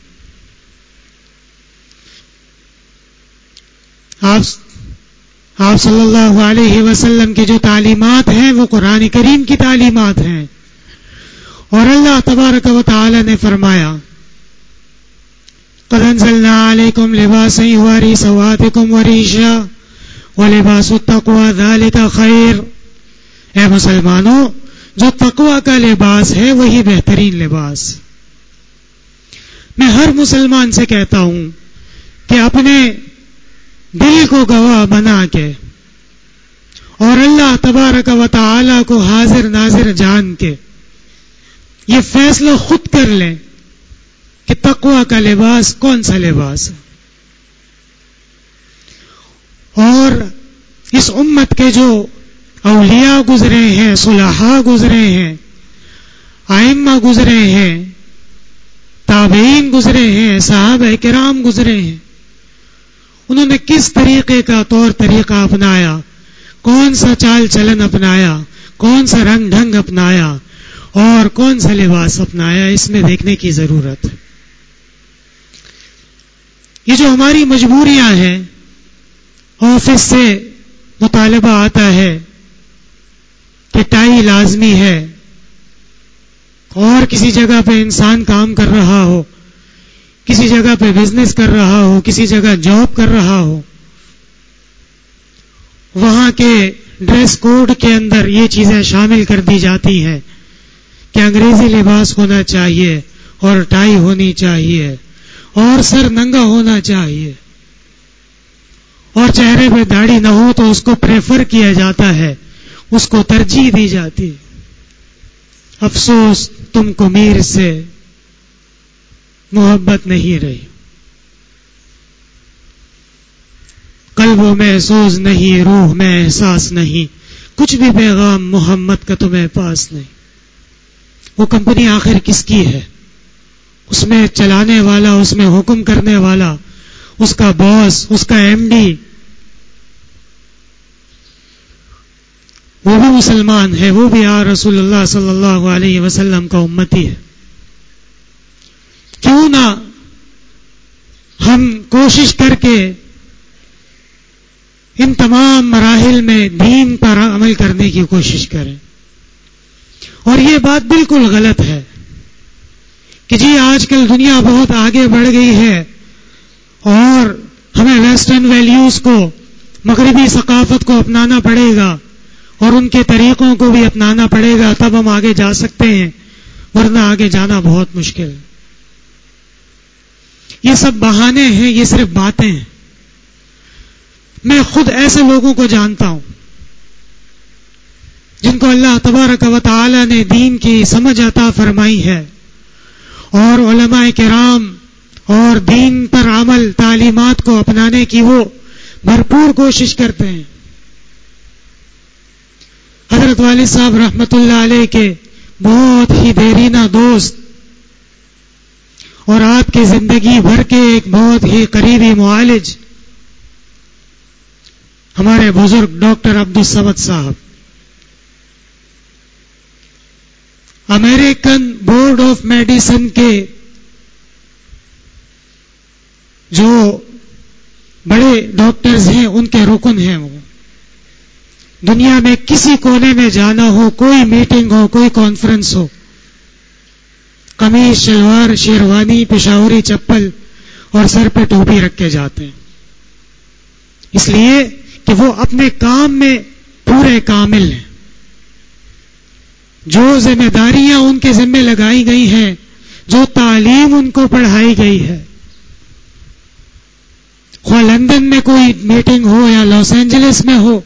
آپ آپ صلی اللہ علیہ وسلم کی جو تعلیمات ہیں وہ قرآن کریم کی تعلیمات ہیں، اور اللہ تبارک و تعالی نے فرمایا قد انزلنا علیکم لباسا یواری سوآتکم وریشا ولباس التقوی ذلک خیر. اے مسلمانوں، جو تقوی کا لباس ہے وہی بہترین لباس. میں ہر مسلمان سے کہتا ہوں کہ اپنے دل کو گواہ بنا کے اور اللہ تبارک و تعالی کو حاضر ناظر جان کے یہ فیصلہ خود کر لیں کہ تقوی کا لباس کون سا لباس ہے. اور اس امت کے جو اولیاء گزرے ہیں، صلحاء گزرے ہیں، ائمہ گزرے ہیں، تابعین گزرے ہیں، صحابہ کرام گزرے ہیں، انہوں نے کس طریقے کا طور طریقہ اپنایا، کون سا چال چلن اپنایا، کون سا رنگ ڈھنگ اپنایا اور کون سا لباس اپنایا، اس میں دیکھنے کی ضرورت ہے. یہ جو ہماری مجبوریاں ہیں، آفس سے مطالبہ آتا ہے کہ ٹائی لازمی ہے، اور کسی جگہ پہ انسان کام کر رہا ہو، کسی جگہ پہ بزنس کر رہا ہو، کسی جگہ جاب کر رہا ہو، وہاں کے ڈریس کوڈ کے اندر یہ چیزیں شامل کر دی جاتی ہیں کہ انگریزی لباس ہونا چاہیے اور ٹائی ہونی چاہیے اور سر ننگا ہونا چاہیے، اور چہرے پہ داڑھی نہ ہو تو اس کو پریفر کیا جاتا ہے، اس کو ترجیح دی جاتی. افسوس تم کو میر سے محبت نہیں رہی، قلبوں میں سوز نہیں، روح میں احساس نہیں، کچھ بھی پیغام محمد کا تمہیں پاس نہیں. وہ کمپنی آخر کس کی ہے؟ اس میں چلانے والا، اس میں حکم کرنے والا، اس کا باس، اس کا ایم ڈی وہ بھی مسلمان ہے، وہ بھی یا رسول اللہ صلی اللہ علیہ وسلم کا امتی ہے. کیوں نہ ہم کوشش کر کے ان تمام مراحل میں دین پر عمل کرنے کی کوشش کریں. اور یہ بات بالکل غلط ہے کہ جی آج کل دنیا بہت آگے بڑھ گئی ہے اور ہمیں ویسٹرن ویلیوز کو، مغربی ثقافت کو اپنانا پڑے گا اور ان کے طریقوں کو بھی اپنانا پڑے گا، تب ہم آگے جا سکتے ہیں، ورنہ آگے جانا بہت مشکل ہے. یہ سب بہانے ہیں، یہ صرف باتیں ہیں. میں خود ایسے لوگوں کو جانتا ہوں جن کو اللہ تبارک و تعالی نے دین کی سمجھ عطا فرمائی ہے اور علماء کرام اور دین پر عمل، تعلیمات کو اپنانے کی وہ بھرپور کوشش کرتے ہیں. حضرت والد صاحب رحمت اللہ علیہ کے بہت ہی دیرینہ دوست اور آپ کی زندگی بھر کے ایک بہت ہی قریبی معالج ہمارے بزرگ ڈاکٹر عبدالصمد صاحب، امریکن بورڈ آف میڈیسن کے جو بڑے ڈاکٹرز ہیں ان کے رکن ہیں. وہ دنیا میں کسی کونے میں جانا ہو، کوئی میٹنگ ہو، کوئی کانفرنس ہو، قمیص، شلوار، شیروانی، پشاوری چپل اور سر پہ ٹوپی رکھ کے جاتے ہیں، اس لیے کہ وہ اپنے کام میں پورے کامل ہیں. جو ذمہ داریاں ان کے ذمہ لگائی گئی ہیں، جو تعلیم ان کو پڑھائی گئی ہے، خواہ لندن میں کوئی میٹنگ ہو یا لاس اینجلس میں ہو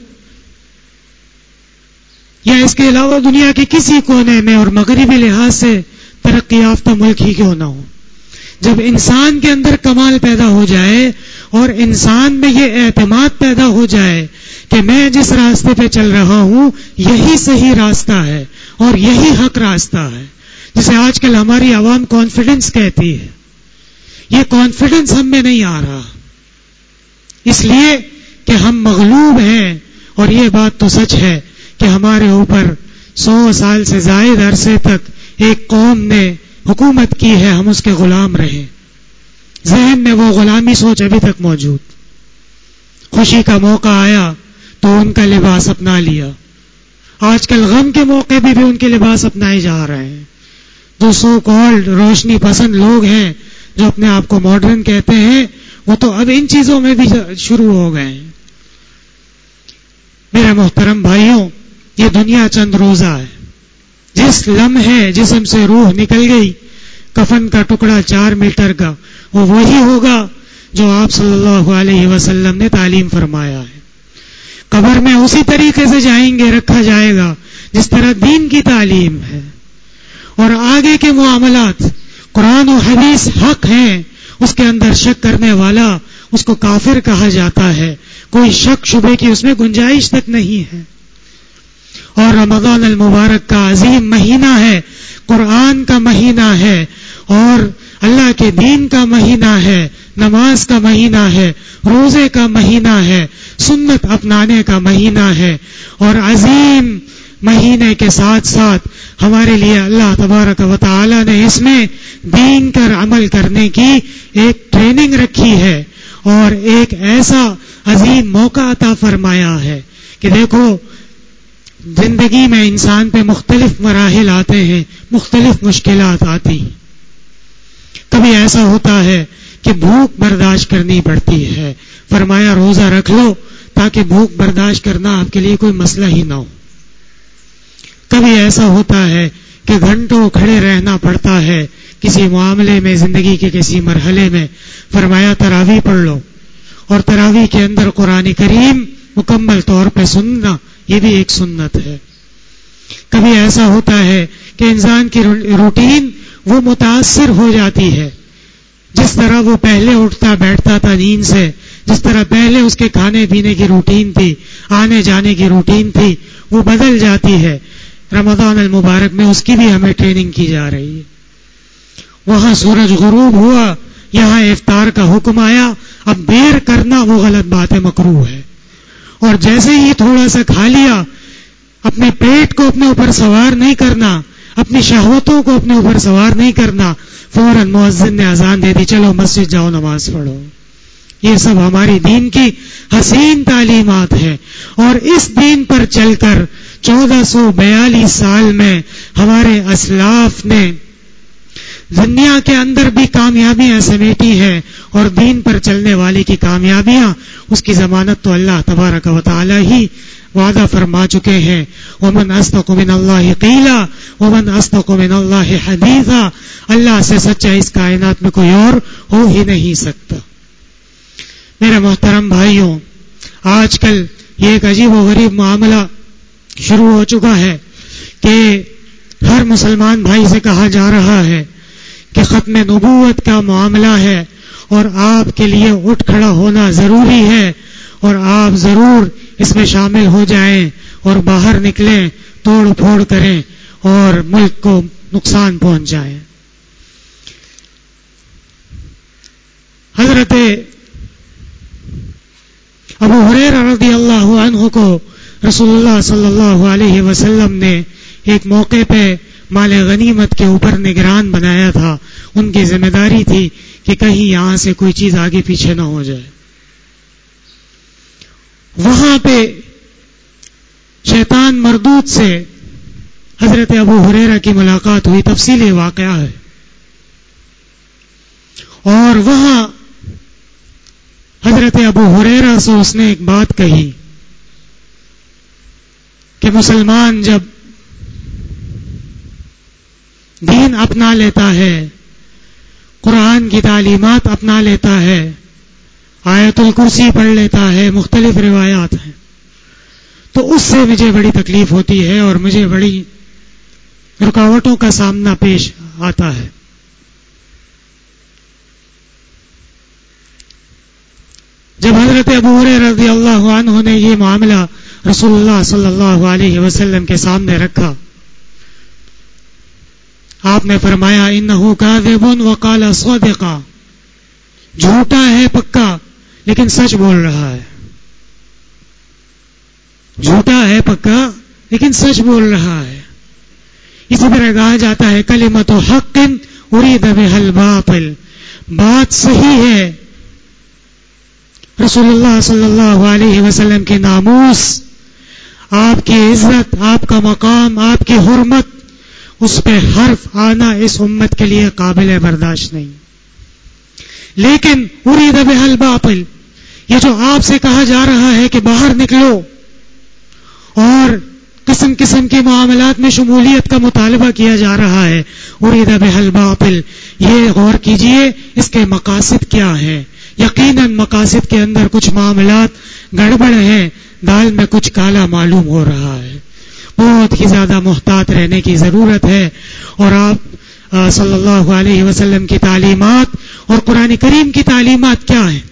یا اس کے علاوہ دنیا کے کسی کونے میں اور مغربی لحاظ سے ترقی یافتہ ملک ہی کیوں نہ ہو، جب انسان کے اندر کمال پیدا ہو جائے اور انسان میں یہ اعتماد پیدا ہو جائے کہ میں جس راستے پہ چل رہا ہوں یہی صحیح راستہ ہے اور یہی حق راستہ ہے، جسے آج کل ہماری عوام کانفیڈنس کہتی ہے، یہ کانفیڈنس ہم میں نہیں آ رہا، اس لیے کہ ہم مغلوب ہیں. اور یہ بات تو سچ ہے کہ ہمارے اوپر سو سال سے زائد عرصے تک ایک قوم نے حکومت کی ہے، ہم اس کے غلام رہے، ذہن میں وہ غلامی سوچ ابھی تک موجود. خوشی کا موقع آیا تو ان کا لباس اپنا لیا، آج کل غم کے موقع بھی بھی ان کے لباس اپنائے جا رہے ہیں. جو سو کالڈ روشنی پسند لوگ ہیں جو اپنے آپ کو ماڈرن کہتے ہیں، وہ تو اب ان چیزوں میں بھی شروع ہو گئے ہیں. میرے محترم بھائیوں، یہ دنیا چند روزہ ہے. جس لمحے جسم سے روح نکل گئی، کفن کا ٹکڑا چار میٹر کا وہ وہی ہوگا جو آپ صلی اللہ علیہ وسلم نے تعلیم فرمایا ہے. قبر میں اسی طریقے سے جائیں گے، رکھا جائے گا جس طرح دین کی تعلیم ہے. اور آگے کے معاملات قرآن و حدیث حق ہیں، اس کے اندر شک کرنے والا اس کو کافر کہا جاتا ہے، کوئی شک شبے کی اس میں گنجائش تک نہیں ہے. اور رمضان المبارک کا عظیم مہینہ ہے، قرآن کا مہینہ ہے اور اللہ کے دین کا مہینہ ہے، نماز کا مہینہ ہے، روزے کا مہینہ ہے، سنت اپنانے کا مہینہ ہے. اور عظیم مہینے کے ساتھ ساتھ ہمارے لیے اللہ تبارک و تعالی نے اس میں دین پر عمل کرنے کی ایک ٹریننگ رکھی ہے اور ایک ایسا عظیم موقع عطا فرمایا ہے کہ دیکھو زندگی میں انسان پہ مختلف مراحل آتے ہیں، مختلف مشکلات آتی ہیں. کبھی ایسا ہوتا ہے کہ بھوک برداشت کرنی پڑتی ہے، فرمایا روزہ رکھ لو تاکہ بھوک برداشت کرنا آپ کے لیے کوئی مسئلہ ہی نہ ہو. کبھی ایسا ہوتا ہے کہ گھنٹوں کھڑے رہنا پڑتا ہے کسی معاملے میں، زندگی کے کسی مرحلے میں، فرمایا تراویح پڑھ لو اور تراویح کے اندر قرآن کریم مکمل طور پہ سننا، یہ بھی ایک سنت ہے. کبھی ایسا ہوتا ہے کہ انسان کی روٹین وہ متاثر ہو جاتی ہے، جس طرح وہ پہلے اٹھتا بیٹھتا تھا نیند سے، جس طرح پہلے اس کے کھانے پینے کی روٹین تھی، آنے جانے کی روٹین تھی، وہ بدل جاتی ہے. رمضان المبارک میں اس کی بھی ہمیں ٹریننگ کی جا رہی ہے. وہاں سورج غروب ہوا، یہاں افطار کا حکم آیا، اب دیر کرنا وہ غلط بات ہے، مکروہ ہے. اور جیسے ہی تھوڑا سا کھا لیا اپنے پیٹ کو اپنے اوپر سوار نہیں کرنا، اپنی شہوتوں کو اپنے اوپر سوار نہیں کرنا، فوراً مؤذن نے اذان دے دی، چلو مسجد جاؤ نماز پڑھو. یہ سب ہماری دین کی حسین تعلیمات ہیں، اور اس دین پر چل کر چودہ سو بیالیس سال میں ہمارے اسلاف نے دنیا کے اندر بھی کامیابیاں سمیٹی ہیں، اور دین پر چلنے والے کی کامیابیاں، اس کی ضمانت تو اللہ تبارک و تعالی ہی وعدہ فرما چکے ہیں. ومن اصدق من اللہ قیلا ومن اصدق من اللہ حدیثا. اللہ سے سچا اس کائنات میں کوئی اور ہو ہی نہیں سکتا. میرے محترم بھائیوں، آج کل یہ ایک عجیب و غریب معاملہ شروع ہو چکا ہے کہ ہر مسلمان بھائی سے کہا جا رہا ہے کہ ختم نبوت کا معاملہ ہے اور آپ کے لیے اٹھ کھڑا ہونا ضروری ہے، اور آپ ضرور اس میں شامل ہو جائیں اور باہر نکلیں، توڑ پھوڑ کریں اور ملک کو نقصان پہنچ جائیں. حضرت ابو ہریرہ رضی اللہ عنہ کو رسول اللہ صلی اللہ علیہ وسلم نے ایک موقع پہ مال غنیمت کے اوپر نگران بنایا تھا. ان کی ذمہ داری تھی کہ کہیں یہاں سے کوئی چیز آگے پیچھے نہ ہو جائے. وہاں پہ شیطان مردود سے حضرت ابو ہریرہ کی ملاقات ہوئی. تفصیلی واقعہ ہے. اور وہاں حضرت ابو ہریرہ سے اس نے ایک بات کہی کہ مسلمان جب دین اپنا لیتا ہے، قرآن کی تعلیمات اپنا لیتا ہے، آیت الکرسی پڑھ لیتا ہے، مختلف روایات ہیں، تو اس سے مجھے بڑی تکلیف ہوتی ہے اور مجھے بڑی رکاوٹوں کا سامنا پیش آتا ہے. جب حضرت ابو ہریرہ رضی اللہ عنہ نے یہ معاملہ رسول اللہ صلی اللہ علیہ وسلم کے سامنے رکھا، آپ نے فرمایا انہ کاذب وقال صادقا. جھوٹا ہے پکا لیکن سچ بول رہا ہے. جھوٹا ہے پکا لیکن سچ بول رہا ہے. اسی طرح کہا جاتا ہے کلمۃ حق ارید بها الباطل. بات صحیح ہے، رسول اللہ صلی اللہ علیہ وسلم کی ناموس، آپ کی عزت، آپ کا مقام، آپ کی حرمت، اس پہ حرف آنا اس امت کے لیے قابل برداشت نہیں. لیکن ارید بها الباطل، یہ جو آپ سے کہا جا رہا ہے کہ باہر نکلو اور قسم قسم کے معاملات میں شمولیت کا مطالبہ کیا جا رہا ہے، ارید بها الباطل، یہ غور کیجئے اس کے مقاصد کیا ہیں. یقیناً مقاصد کے اندر کچھ معاملات گڑبڑ ہیں، دال میں کچھ کالا معلوم ہو رہا ہے. بہت ہی زیادہ محتاط رہنے کی ضرورت ہے. اور آپ صلی اللہ علیہ وسلم کی تعلیمات اور قرآن کریم کی تعلیمات کیا ہیں؟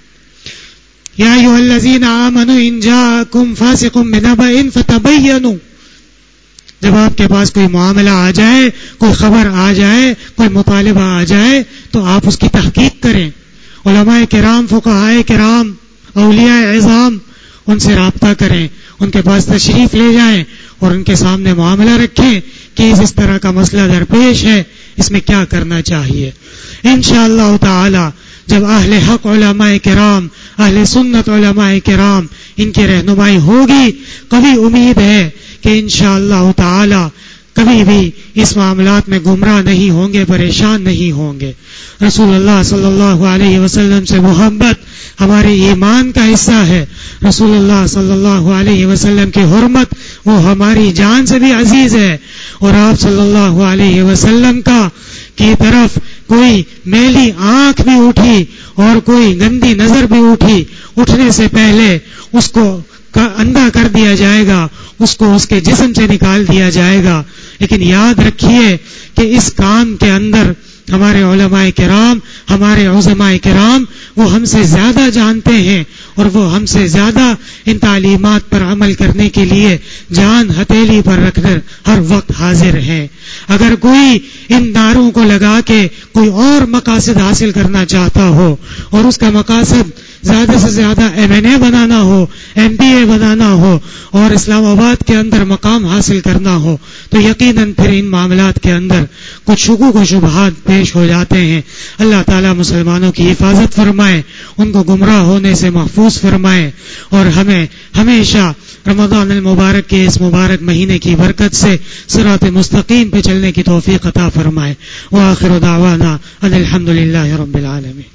یا ایھا الذین آمنوا ان جاءکم فاسق بنبأ فتبینوا. جب آپ کے پاس کوئی معاملہ آ جائے، کوئی خبر آ جائے، کوئی مطالبہ آ جائے تو آپ اس کی تحقیق کریں. علماء کرام، فقہاء کرام، اولیاء عظام، ان سے رابطہ کریں، ان کے پاس تشریف لے جائیں اور ان کے سامنے معاملہ رکھیں کہ اس طرح کا مسئلہ درپیش ہے، اس میں کیا کرنا چاہیے. انشاءاللہ تعالی جب اہل حق علماء کرام، اہل سنت علماء کرام، ان کی رہنمائی ہوگی، قوی امید ہے کہ انشاءاللہ تعالی کبھی بھی اس معاملات میں گمراہ نہیں ہوں گے، پریشان نہیں ہوں گے. رسول اللہ صلی اللہ علیہ وسلم سے محبت ہمارے ایمان کا حصہ ہے. رسول اللہ صلی اللہ علیہ وسلم کی حرمت وہ ہماری جان سے بھی عزیز ہے. اور آپ صلی اللہ علیہ وسلم کا کی طرف کوئی میلی آنکھ بھی اٹھی اور کوئی گندی نظر بھی اٹھی، اٹھنے سے پہلے اس کو اندھا کر دیا جائے گا، اس کو اس کے جسم سے نکال دیا جائے گا. لیکن یاد رکھیے کہ اس کام کے اندر ہمارے علماء کرام، ہمارے عظماء کرام وہ ہم سے زیادہ جانتے ہیں اور وہ ہم سے زیادہ ان تعلیمات پر عمل کرنے کے لیے جان ہتھیلی پر رکھ کر ہر وقت حاضر ہیں. اگر کوئی ان نعروں کو لگا کے کوئی اور مقاصد حاصل کرنا چاہتا ہو اور اس کا مقاصد زیادہ سے زیادہ ایم این اے بنانا ہو، ایم پی اے بنانا ہو اور اسلام آباد کے اندر مقام حاصل کرنا ہو تو یقیناً پھر ان معاملات کے اندر کچھ شکوک و شبہات پیش ہو جاتے ہیں. اللہ تعالیٰ مسلمانوں کی حفاظت فرمائے، ان کو گمراہ ہونے سے محفوظ فرمائے اور ہمیں ہمیشہ رمضان المبارک کے اس مبارک مہینے کی برکت سے صراط مستقیم پہ چلنے کی توفیق عطا فرمائے. وآخر دعوانا ان الحمد للہ رب العالمین.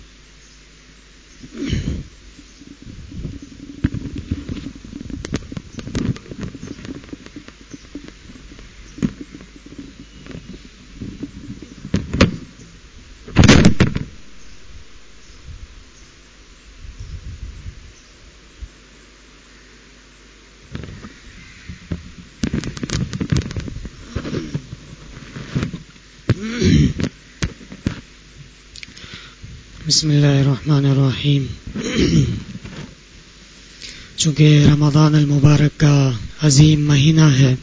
بسم اللہ الرحمن الرحیم. چونکہ رمضان المبارک کا عظیم مہینہ ہے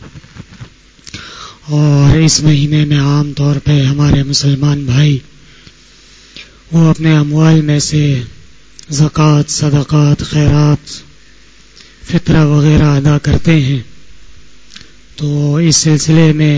اور اس مہینے میں عام طور پہ ہمارے مسلمان بھائی وہ اپنے اموال میں سے زکوٰۃ، صدقات، خیرات، فطرہ وغیرہ ادا کرتے ہیں، تو اس سلسلے میں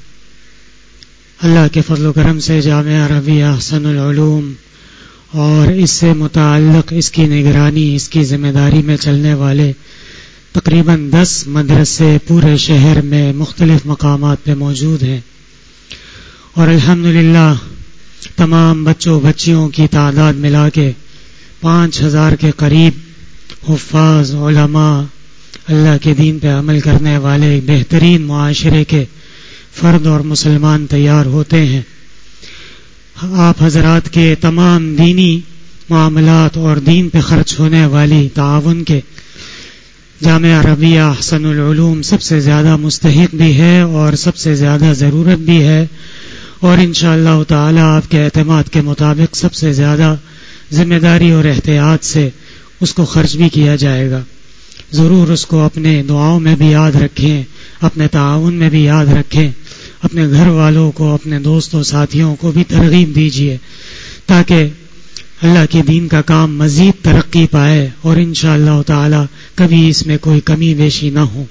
اللہ کے فضل و کرم سے جامعہ عربیہ احسن العلوم اور اس سے متعلق اس کی نگرانی، اس کی ذمہ داری میں چلنے والے تقریباً دس مدرسے پورے شہر میں مختلف مقامات پہ موجود ہیں اور الحمدللہ تمام بچوں بچیوں کی تعداد ملا کے پانچ ہزار کے قریب حفاظ، علماء، اللہ کے دین پہ عمل کرنے والے بہترین معاشرے کے فرد اور مسلمان تیار ہوتے ہیں. آپ حضرات کے تمام دینی معاملات اور دین پہ خرچ ہونے والی تعاون کے جامعہ عربیہ احسن العلوم سب سے زیادہ مستحق بھی ہے اور سب سے زیادہ ضرورت بھی ہے اور انشاءاللہ تعالی آپ کے اعتماد کے مطابق سب سے زیادہ ذمہ داری اور احتیاط سے اس کو خرچ بھی کیا جائے گا. ضرور اس کو اپنے دعاؤں میں بھی یاد رکھیں، اپنے تعاون میں بھی یاد رکھیں، اپنے گھر والوں کو، اپنے دوستوں ساتھیوں کو بھی ترغیب دیجیے تاکہ اللہ کے دین کا کام مزید ترقی پائے اور انشاءاللہ تعالی کبھی اس میں کوئی کمی بیشی نہ ہو.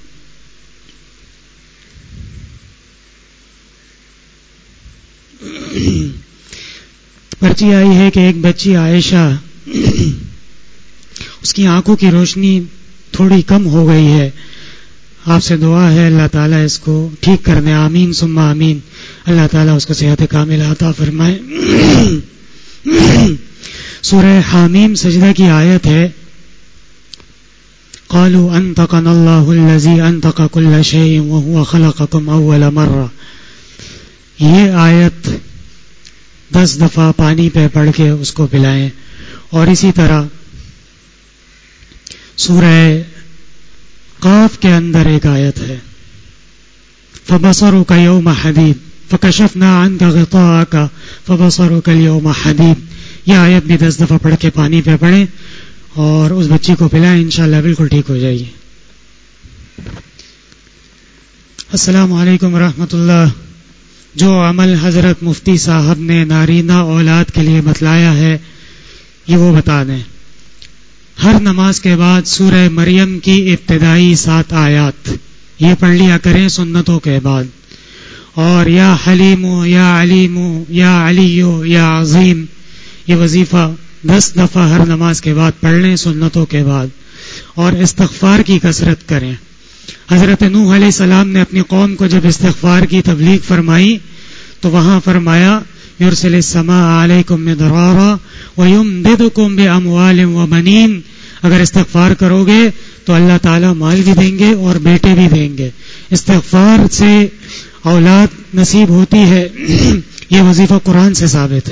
پرچی آئی ہے کہ ایک بچی عائشہ، اس کی آنکھوں کی روشنی تھوڑی کم ہو گئی ہے، آپ سے دعا ہے اللہ تعالیٰ اس کو ٹھیک کر دے. آمین ثم آمین. اللہ تعالیٰ اس کو صحت کاملہ عطا فرمائے. سورہ حامیم سجدہ کی آیت ہے قالوا انطقنا اللہ الذی انطق کل شیء وهو خلقکم اول مرہ. یہ آیت دس دفعہ پانی پہ پڑھ کے اس کو پلائیں. اور اسی طرح سورہ قاف کے اندر ایک آیت ہے فبصرک یوم حدید فکشفنا عنک غطاءک فبصرک اليوم حدید. یہ آیت بھی دس دفعہ پڑھ کے پانی پہ پڑھیں اور اس بچی کو پلائیں، انشاءاللہ بالکل ٹھیک ہو جائے گی. السلام علیکم ورحمۃ اللہ. جو عمل حضرت مفتی صاحب نے نارینہ اولاد کے لیے بتلایا ہے یہ وہ بتا دیں. ہر نماز کے بعد سورہ مریم کی ابتدائی سات آیات یہ پڑھ لیا کریں سنتوں کے بعد، اور یا حلیم یا علیم یا علی یا عظیم یہ وظیفہ دس دفعہ ہر نماز کے بعد پڑھ لیں سنتوں کے بعد، اور استغفار کی کثرت کریں. حضرت نوح علیہ السلام نے اپنی قوم کو جب استغفار کی تبلیغ فرمائی تو وہاں فرمایا یرسل السماء علیکم مدرارا ویمددکم باموال وبنین. اگر استغفار کرو گے تو اللہ تعالیٰ مال بھی دیں گے اور بیٹے بھی دیں گے. استغفار سے اولاد نصیب ہوتی ہے، یہ وظیفہ قرآن سے ثابت ہے.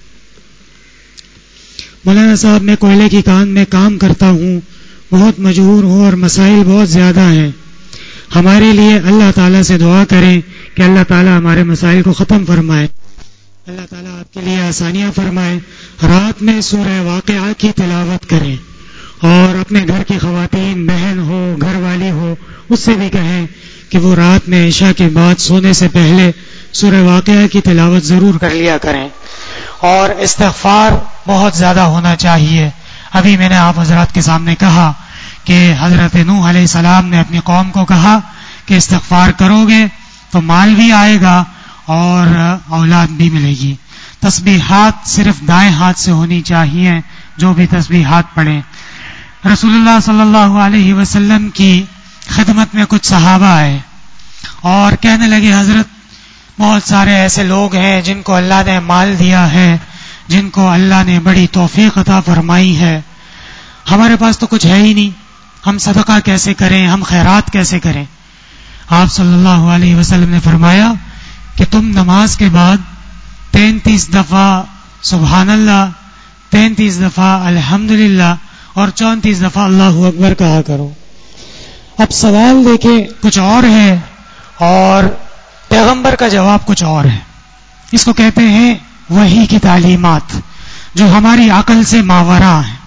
مولانا صاحب میں کوئلے کی کان میں کام کرتا ہوں، بہت مجبور ہوں اور مسائل بہت زیادہ ہیں. ہمارے لیے اللہ تعالیٰ سے دعا کریں کہ اللہ تعالیٰ ہمارے مسائل کو ختم فرمائے، اللہ تعالیٰ آپ کے لیے آسانیاں فرمائے. رات میں سورہ واقعہ کی تلاوت کریں اور اپنے گھر کی خواتین، بہن ہو، گھر والی ہو، اس سے بھی کہیں کہ وہ رات میں عشاء کے بعد سونے سے پہلے سورہ واقعہ کی تلاوت ضرور کر لیا کریں. اور استغفار بہت زیادہ ہونا چاہیے. ابھی میں نے آپ حضرات کے سامنے کہا کہ حضرت نوح علیہ السلام نے اپنی قوم کو کہا کہ استغفار کرو گے تو مال بھی آئے گا اور اولاد بھی ملے گی. تسبیحات صرف دائیں ہاتھ سے ہونی چاہیے جو بھی تسبیحات پڑھیں. رسول اللہ صلی اللہ علیہ وسلم کی خدمت میں کچھ صحابہ آئے اور کہنے لگے حضرت بہت سارے ایسے لوگ ہیں جن کو اللہ نے مال دیا ہے, جن کو اللہ نے بڑی توفیق عطا فرمائی ہے, ہمارے پاس تو کچھ ہے ہی نہیں, ہم صدقہ کیسے کریں, ہم خیرات کیسے کریں. آپ صلی اللہ علیہ وسلم نے فرمایا کہ تم نماز کے بعد تینتیس دفعہ سبحان اللہ, تینتیس دفعہ الحمدللہ اور چونتیس دفعہ اللہ اکبر کہا کرو. اب سوال دیکھیں کچھ اور ہے اور پیغمبر کا جواب کچھ اور ہے. اس کو کہتے ہیں وحی کی تعلیمات جو ہماری عقل سے ماوراء ہیں.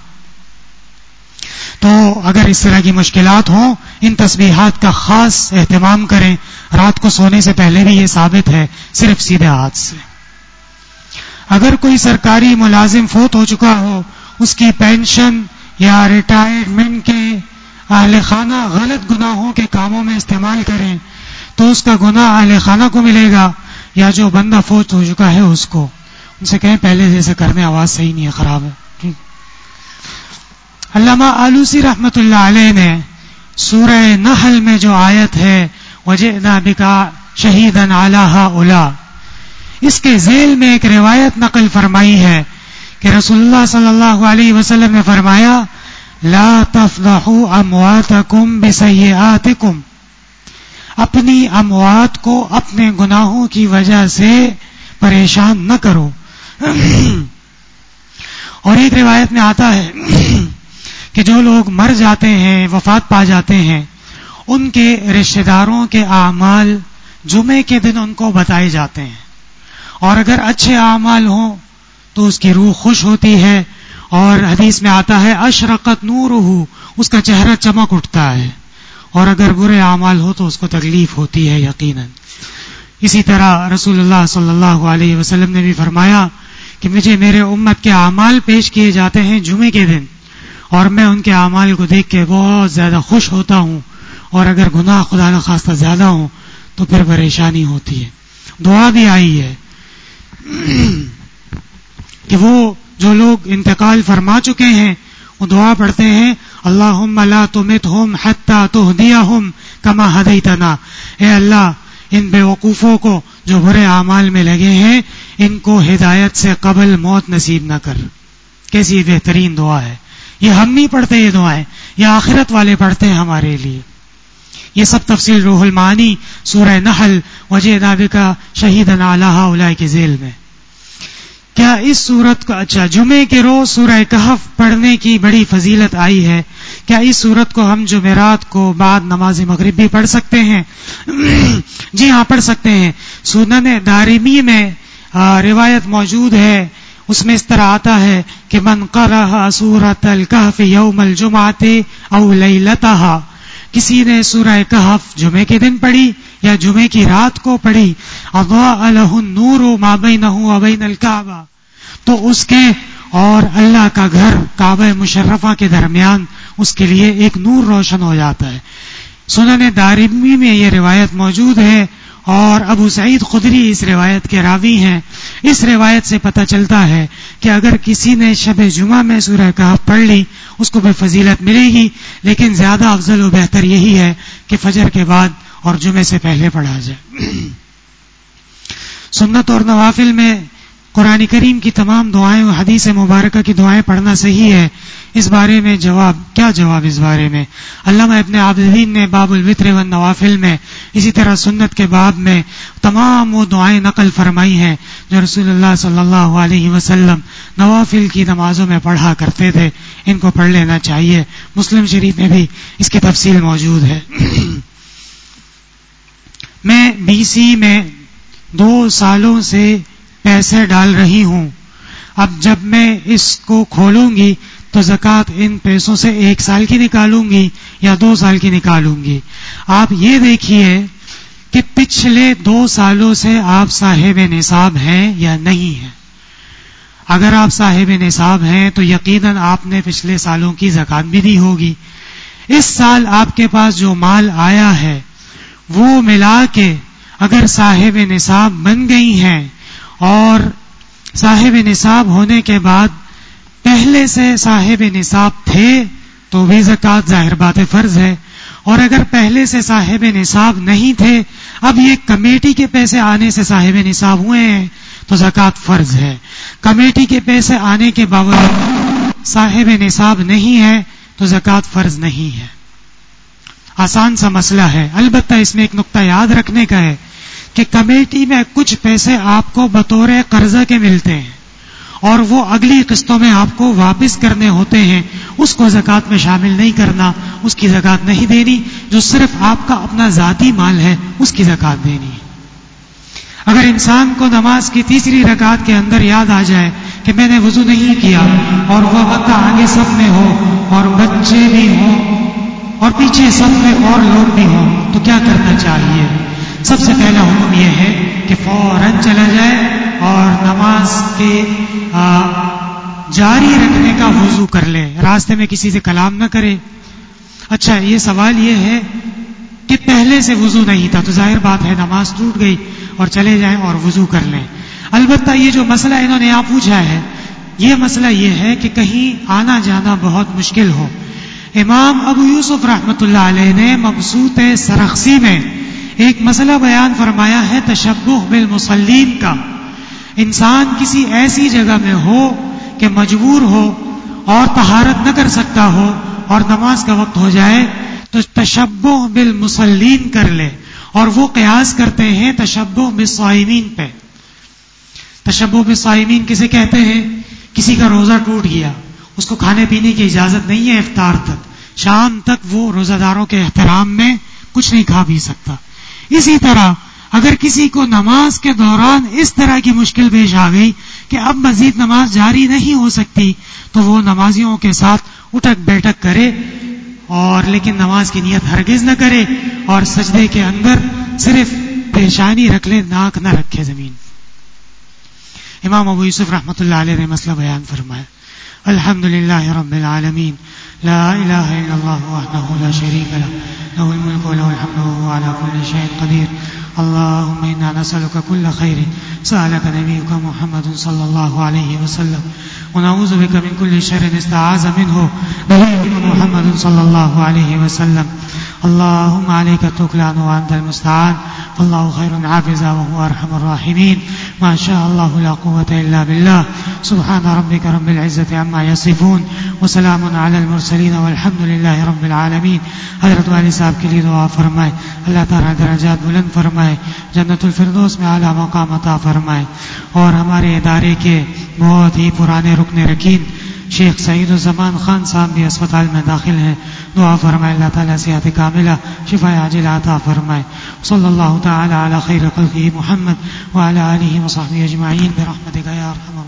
تو اگر اس طرح کی مشکلات ہوں ان تسبیحات کا خاص اہتمام کریں. رات کو سونے سے پہلے بھی یہ ثابت ہے صرف سیدھے ہاتھ سے. اگر کوئی سرکاری ملازم فوت ہو چکا ہو, اس کی پینشن یا ریٹائرمنٹ کے اہل خانہ غلط گناہوں کے کاموں میں استعمال کریں تو اس کا گناہ اہل خانہ کو ملے گا یا جو بندہ فوت ہو چکا ہے اس کو. ان سے کہیں پہلے جیسے کرنے, آواز صحیح نہیں ہے, خراب ہے. علامہ آلوسی رحمت اللہ علیہ نے سورہ نحل میں جو آیت ہے وجئنا بک شہیدا علی ہؤلاء, اس کے ذیل میں ایک روایت نقل فرمائی ہے کہ رسول اللہ صلی اللہ علیہ وسلم نے فرمایا لا تفضحوا امواتکم بسیئاتکم, اپنی اموات کو اپنے گناہوں کی وجہ سے پریشان نہ کرو. اور ایک روایت میں آتا ہے کہ جو لوگ مر جاتے ہیں, وفات پا جاتے ہیں, ان کے رشتہ داروں کے اعمال جمعے کے دن ان کو بتائے جاتے ہیں, اور اگر اچھے اعمال ہوں تو اس کی روح خوش ہوتی ہے, اور حدیث میں آتا ہے اشرقت نورہ, اس کا چہرہ چمک اٹھتا ہے, اور اگر برے اعمال ہو تو اس کو تکلیف ہوتی ہے یقیناً. اسی طرح رسول اللہ صلی اللہ علیہ وسلم نے بھی فرمایا کہ مجھے میرے امت کے اعمال پیش کیے جاتے ہیں جمعے کے دن, اور میں ان کے اعمال کو دیکھ کے بہت زیادہ خوش ہوتا ہوں, اور اگر گناہ خدا نخواستہ زیادہ ہوں تو پھر پریشانی ہوتی ہے. دعا بھی آئی ہے کہ وہ جو لوگ انتقال فرما چکے ہیں وہ دعا پڑھتے ہیں اللہم لا تمتہم حتی تہدیہم کما ہدیتنا, اے اللہ ان بے وقوفوں کو جو برے اعمال میں لگے ہیں ان کو ہدایت سے قبل موت نصیب نہ کر. کیسی بہترین دعا ہے. یہ ہم نہیں پڑھتے یہ دعائیں, یہ آخرت والے پڑھتے ہیں ہمارے لیے. یہ سب تفصیل روح المعانی سورہ نحل وجئنا بک شہیدا علی ہؤلاء کے ذیل میں. کیا اس سورت کو, اچھا جمعے کے روز سورہ کہف پڑھنے کی بڑی فضیلت آئی ہے, کیا اس سورت کو ہم جمعرات کو بعد نماز مغرب بھی پڑھ سکتے ہیں؟ جی ہاں پڑھ سکتے ہیں. سنن دارمی میں روایت موجود ہے, اس میں اس طرح آتا ہے کہ من قرأ سورۃ الکہف یوم الجمعۃ او لیلتہا, کسی نے سورہ کہف جمعے کے دن پڑھی یا جمعے کی رات کو پڑھی, اضاء لہ النور ما بینہ و بین الکعبہ, تو اس کے اور اللہ کا گھر کعبہ مشرفہ کے درمیان اس کے لیے ایک نور روشن ہو جاتا ہے. سنن دارمی میں یہ روایت موجود ہے, اور ابو سعید خدری اس روایت کے راوی ہیں. اس روایت سے پتہ چلتا ہے کہ اگر کسی نے شب جمعہ میں سورہ کہف پڑھ لی اس کو بھی فضیلت ملے گی, لیکن زیادہ افضل و بہتر یہی ہے کہ فجر کے بعد اور جمعے سے پہلے پڑھا جائے. سنت اور نوافل میں قرآن کریم کی تمام دعائیں اور حدیث مبارکہ کی دعائیں پڑھنا صحیح ہے. اس بارے میں جواب کیا جواب اس بارے میں علامہ ابن عابدین نے باب الوتر والنوافل میں, اسی طرح سنت کے باب میں تمام وہ دعائیں نقل فرمائی ہیں جو رسول اللہ صلی اللہ علیہ وسلم نوافل کی نمازوں میں پڑھا کرتے تھے. ان کو پڑھ لینا چاہیے. مسلم شریف میں بھی اس کی تفصیل موجود ہے. میں بی سی میں دو سالوں سے پیسے ڈال رہی ہوں. اب جب میں اس کو کھولوں گی تو زکوٰۃ ان پیسوں سے ایک سال کی نکالوں گی یا دو سال کی نکالوں گی؟ آپ یہ دیکھیے کہ پچھلے دو سالوں سے آپ صاحب نصاب ہیں یا نہیں ہیں. اگر آپ صاحب نصاب ہیں تو یقیناً آپ نے پچھلے سالوں کی زکات بھی دی ہوگی. اس سال آپ کے پاس جو مال آیا ہے وہ ملا کے اگر صاحب نصاب بن گئی ہیں اور صاحب نصاب ہونے کے بعد پہلے سے صاحب نصاب تھے تو بھی زکات ظاہر بات فرض ہے. اور اگر پہلے سے صاحب نصاب نہیں تھے، اب یہ کمیٹی کے پیسے آنے سے صاحب نصاب ہوئے ہیں تو زکات فرض ہے. کمیٹی کے پیسے آنے کے باوجود صاحب نصاب نہیں ہے تو زکات فرض نہیں ہے. آسان سا مسئلہ ہے. البتہ اس میں ایک نقطہ یاد رکھنے کا ہے کہ کمیٹی میں کچھ پیسے آپ کو بطور قرضہ کے ملتے ہیں اور وہ اگلی قسطوں میں آپ کو واپس کرنے ہوتے ہیں، اس کو زکات میں شامل نہیں کرنا، اس کی زکات نہیں دینی. جو صرف آپ کا اپنا ذاتی مال ہے اس کی زکات دینی ہے. اگر انسان کو نماز کی تیسری رکعت کے اندر یاد آ جائے کہ میں نے وضو نہیں کیا اور وہ وقت آگے صف میں ہو اور بچے بھی ہوں اور پیچھے صف میں اور لوگ بھی ہوں تو کیا کرنا چاہیے؟ سب سے پہلا حکم یہ ہے کہ فوراً چلا جائے اور نماز کے آ, جاری رکھنے کا وضو کر لے، راستے میں کسی سے کلام نہ کرے. اچھا، یہ سوال یہ ہے کہ پہلے سے وضو نہیں تھا تو ظاہر بات ہے نماز ٹوٹ گئی اور چلے جائیں اور وضو کر لیں. البتہ یہ جو مسئلہ انہوں نے یہاں پوچھا ہے، یہ مسئلہ یہ ہے کہ کہیں آنا جانا بہت مشکل ہو. امام ابو یوسف رحمۃ اللہ علیہ نے مبسوط سرخسی میں ایک مسئلہ بیان فرمایا ہے تشبہ بالمصلین کا. انسان کسی ایسی جگہ میں ہو کہ مجبور ہو اور طہارت نہ کر سکتا ہو اور نماز کا وقت ہو جائے تو تشبہ بالمصلین کر لے، اور وہ قیاس کرتے ہیں تشبہ بالصائمین پہ. تشبہ بالصائمین کسے کہتے ہیں؟ کسی کا روزہ ٹوٹ گیا، اس کو کھانے پینے کی اجازت نہیں ہے افطار تک، شام تک وہ روزہ داروں کے احترام میں کچھ نہیں کھا پی سکتا. اسی طرح اگر کسی کو نماز کے دوران اس طرح کی مشکل پیش آ گئی کہ اب مزید نماز جاری نہیں ہو سکتی تو وہ نمازیوں کے ساتھ اٹھک بیٹھک کرے، اور لیکن نماز کی نیت ہرگز نہ کرے اور سجدے کے اندر صرف پیشانی رکھ لے، ناک نہ رکھے زمین. امام ابو یوسف رحمۃ اللہ علیہ نے مسئلہ بیان فرمایا. الحمدللہ رب العالمین، لا الہ الا اللہ وحدہ لا شریک لہ، لہ الملک و لہ الحمد وہو علی کل شیء قدیر. اللهم انا نسألك كل خير سألك نبيك محمد صلى الله عليه وسلم، ونعوذ بك من كل شر استعاذ منه نبيك محمد صلى الله عليه وسلم. اللهم عليك التكلان وأنت المستعان، والله خير حافظا وهو أرحم الراحمين. ما شاء الله لا قوة إلا بالله. سبحان ربك رب العزة عما يصفون وسلام على المرسلين والحمد لله رب العالمين. حضرت والی صاحب کے لیے دعا فرمائے، اللہ تعالیٰ درجات بلند فرمائے، جنت الفردوس میں اعلیٰ مقام عطا فرمائے. اور ہمارے ادارے کے بہت ہی پرانے رکن رکین شیخ سعید الزمان خان صاحب بھی اسپتال میں داخل ہیں، دعا فرمائے اللہ تعالیٰ صحت کاملہ شفا عاجلہ عطا فرمائے. صلی اللہ تعالی علی خیر خلقہ محمد وعلی آلہ وصحبہ اجمعین برحمتک یا ارحم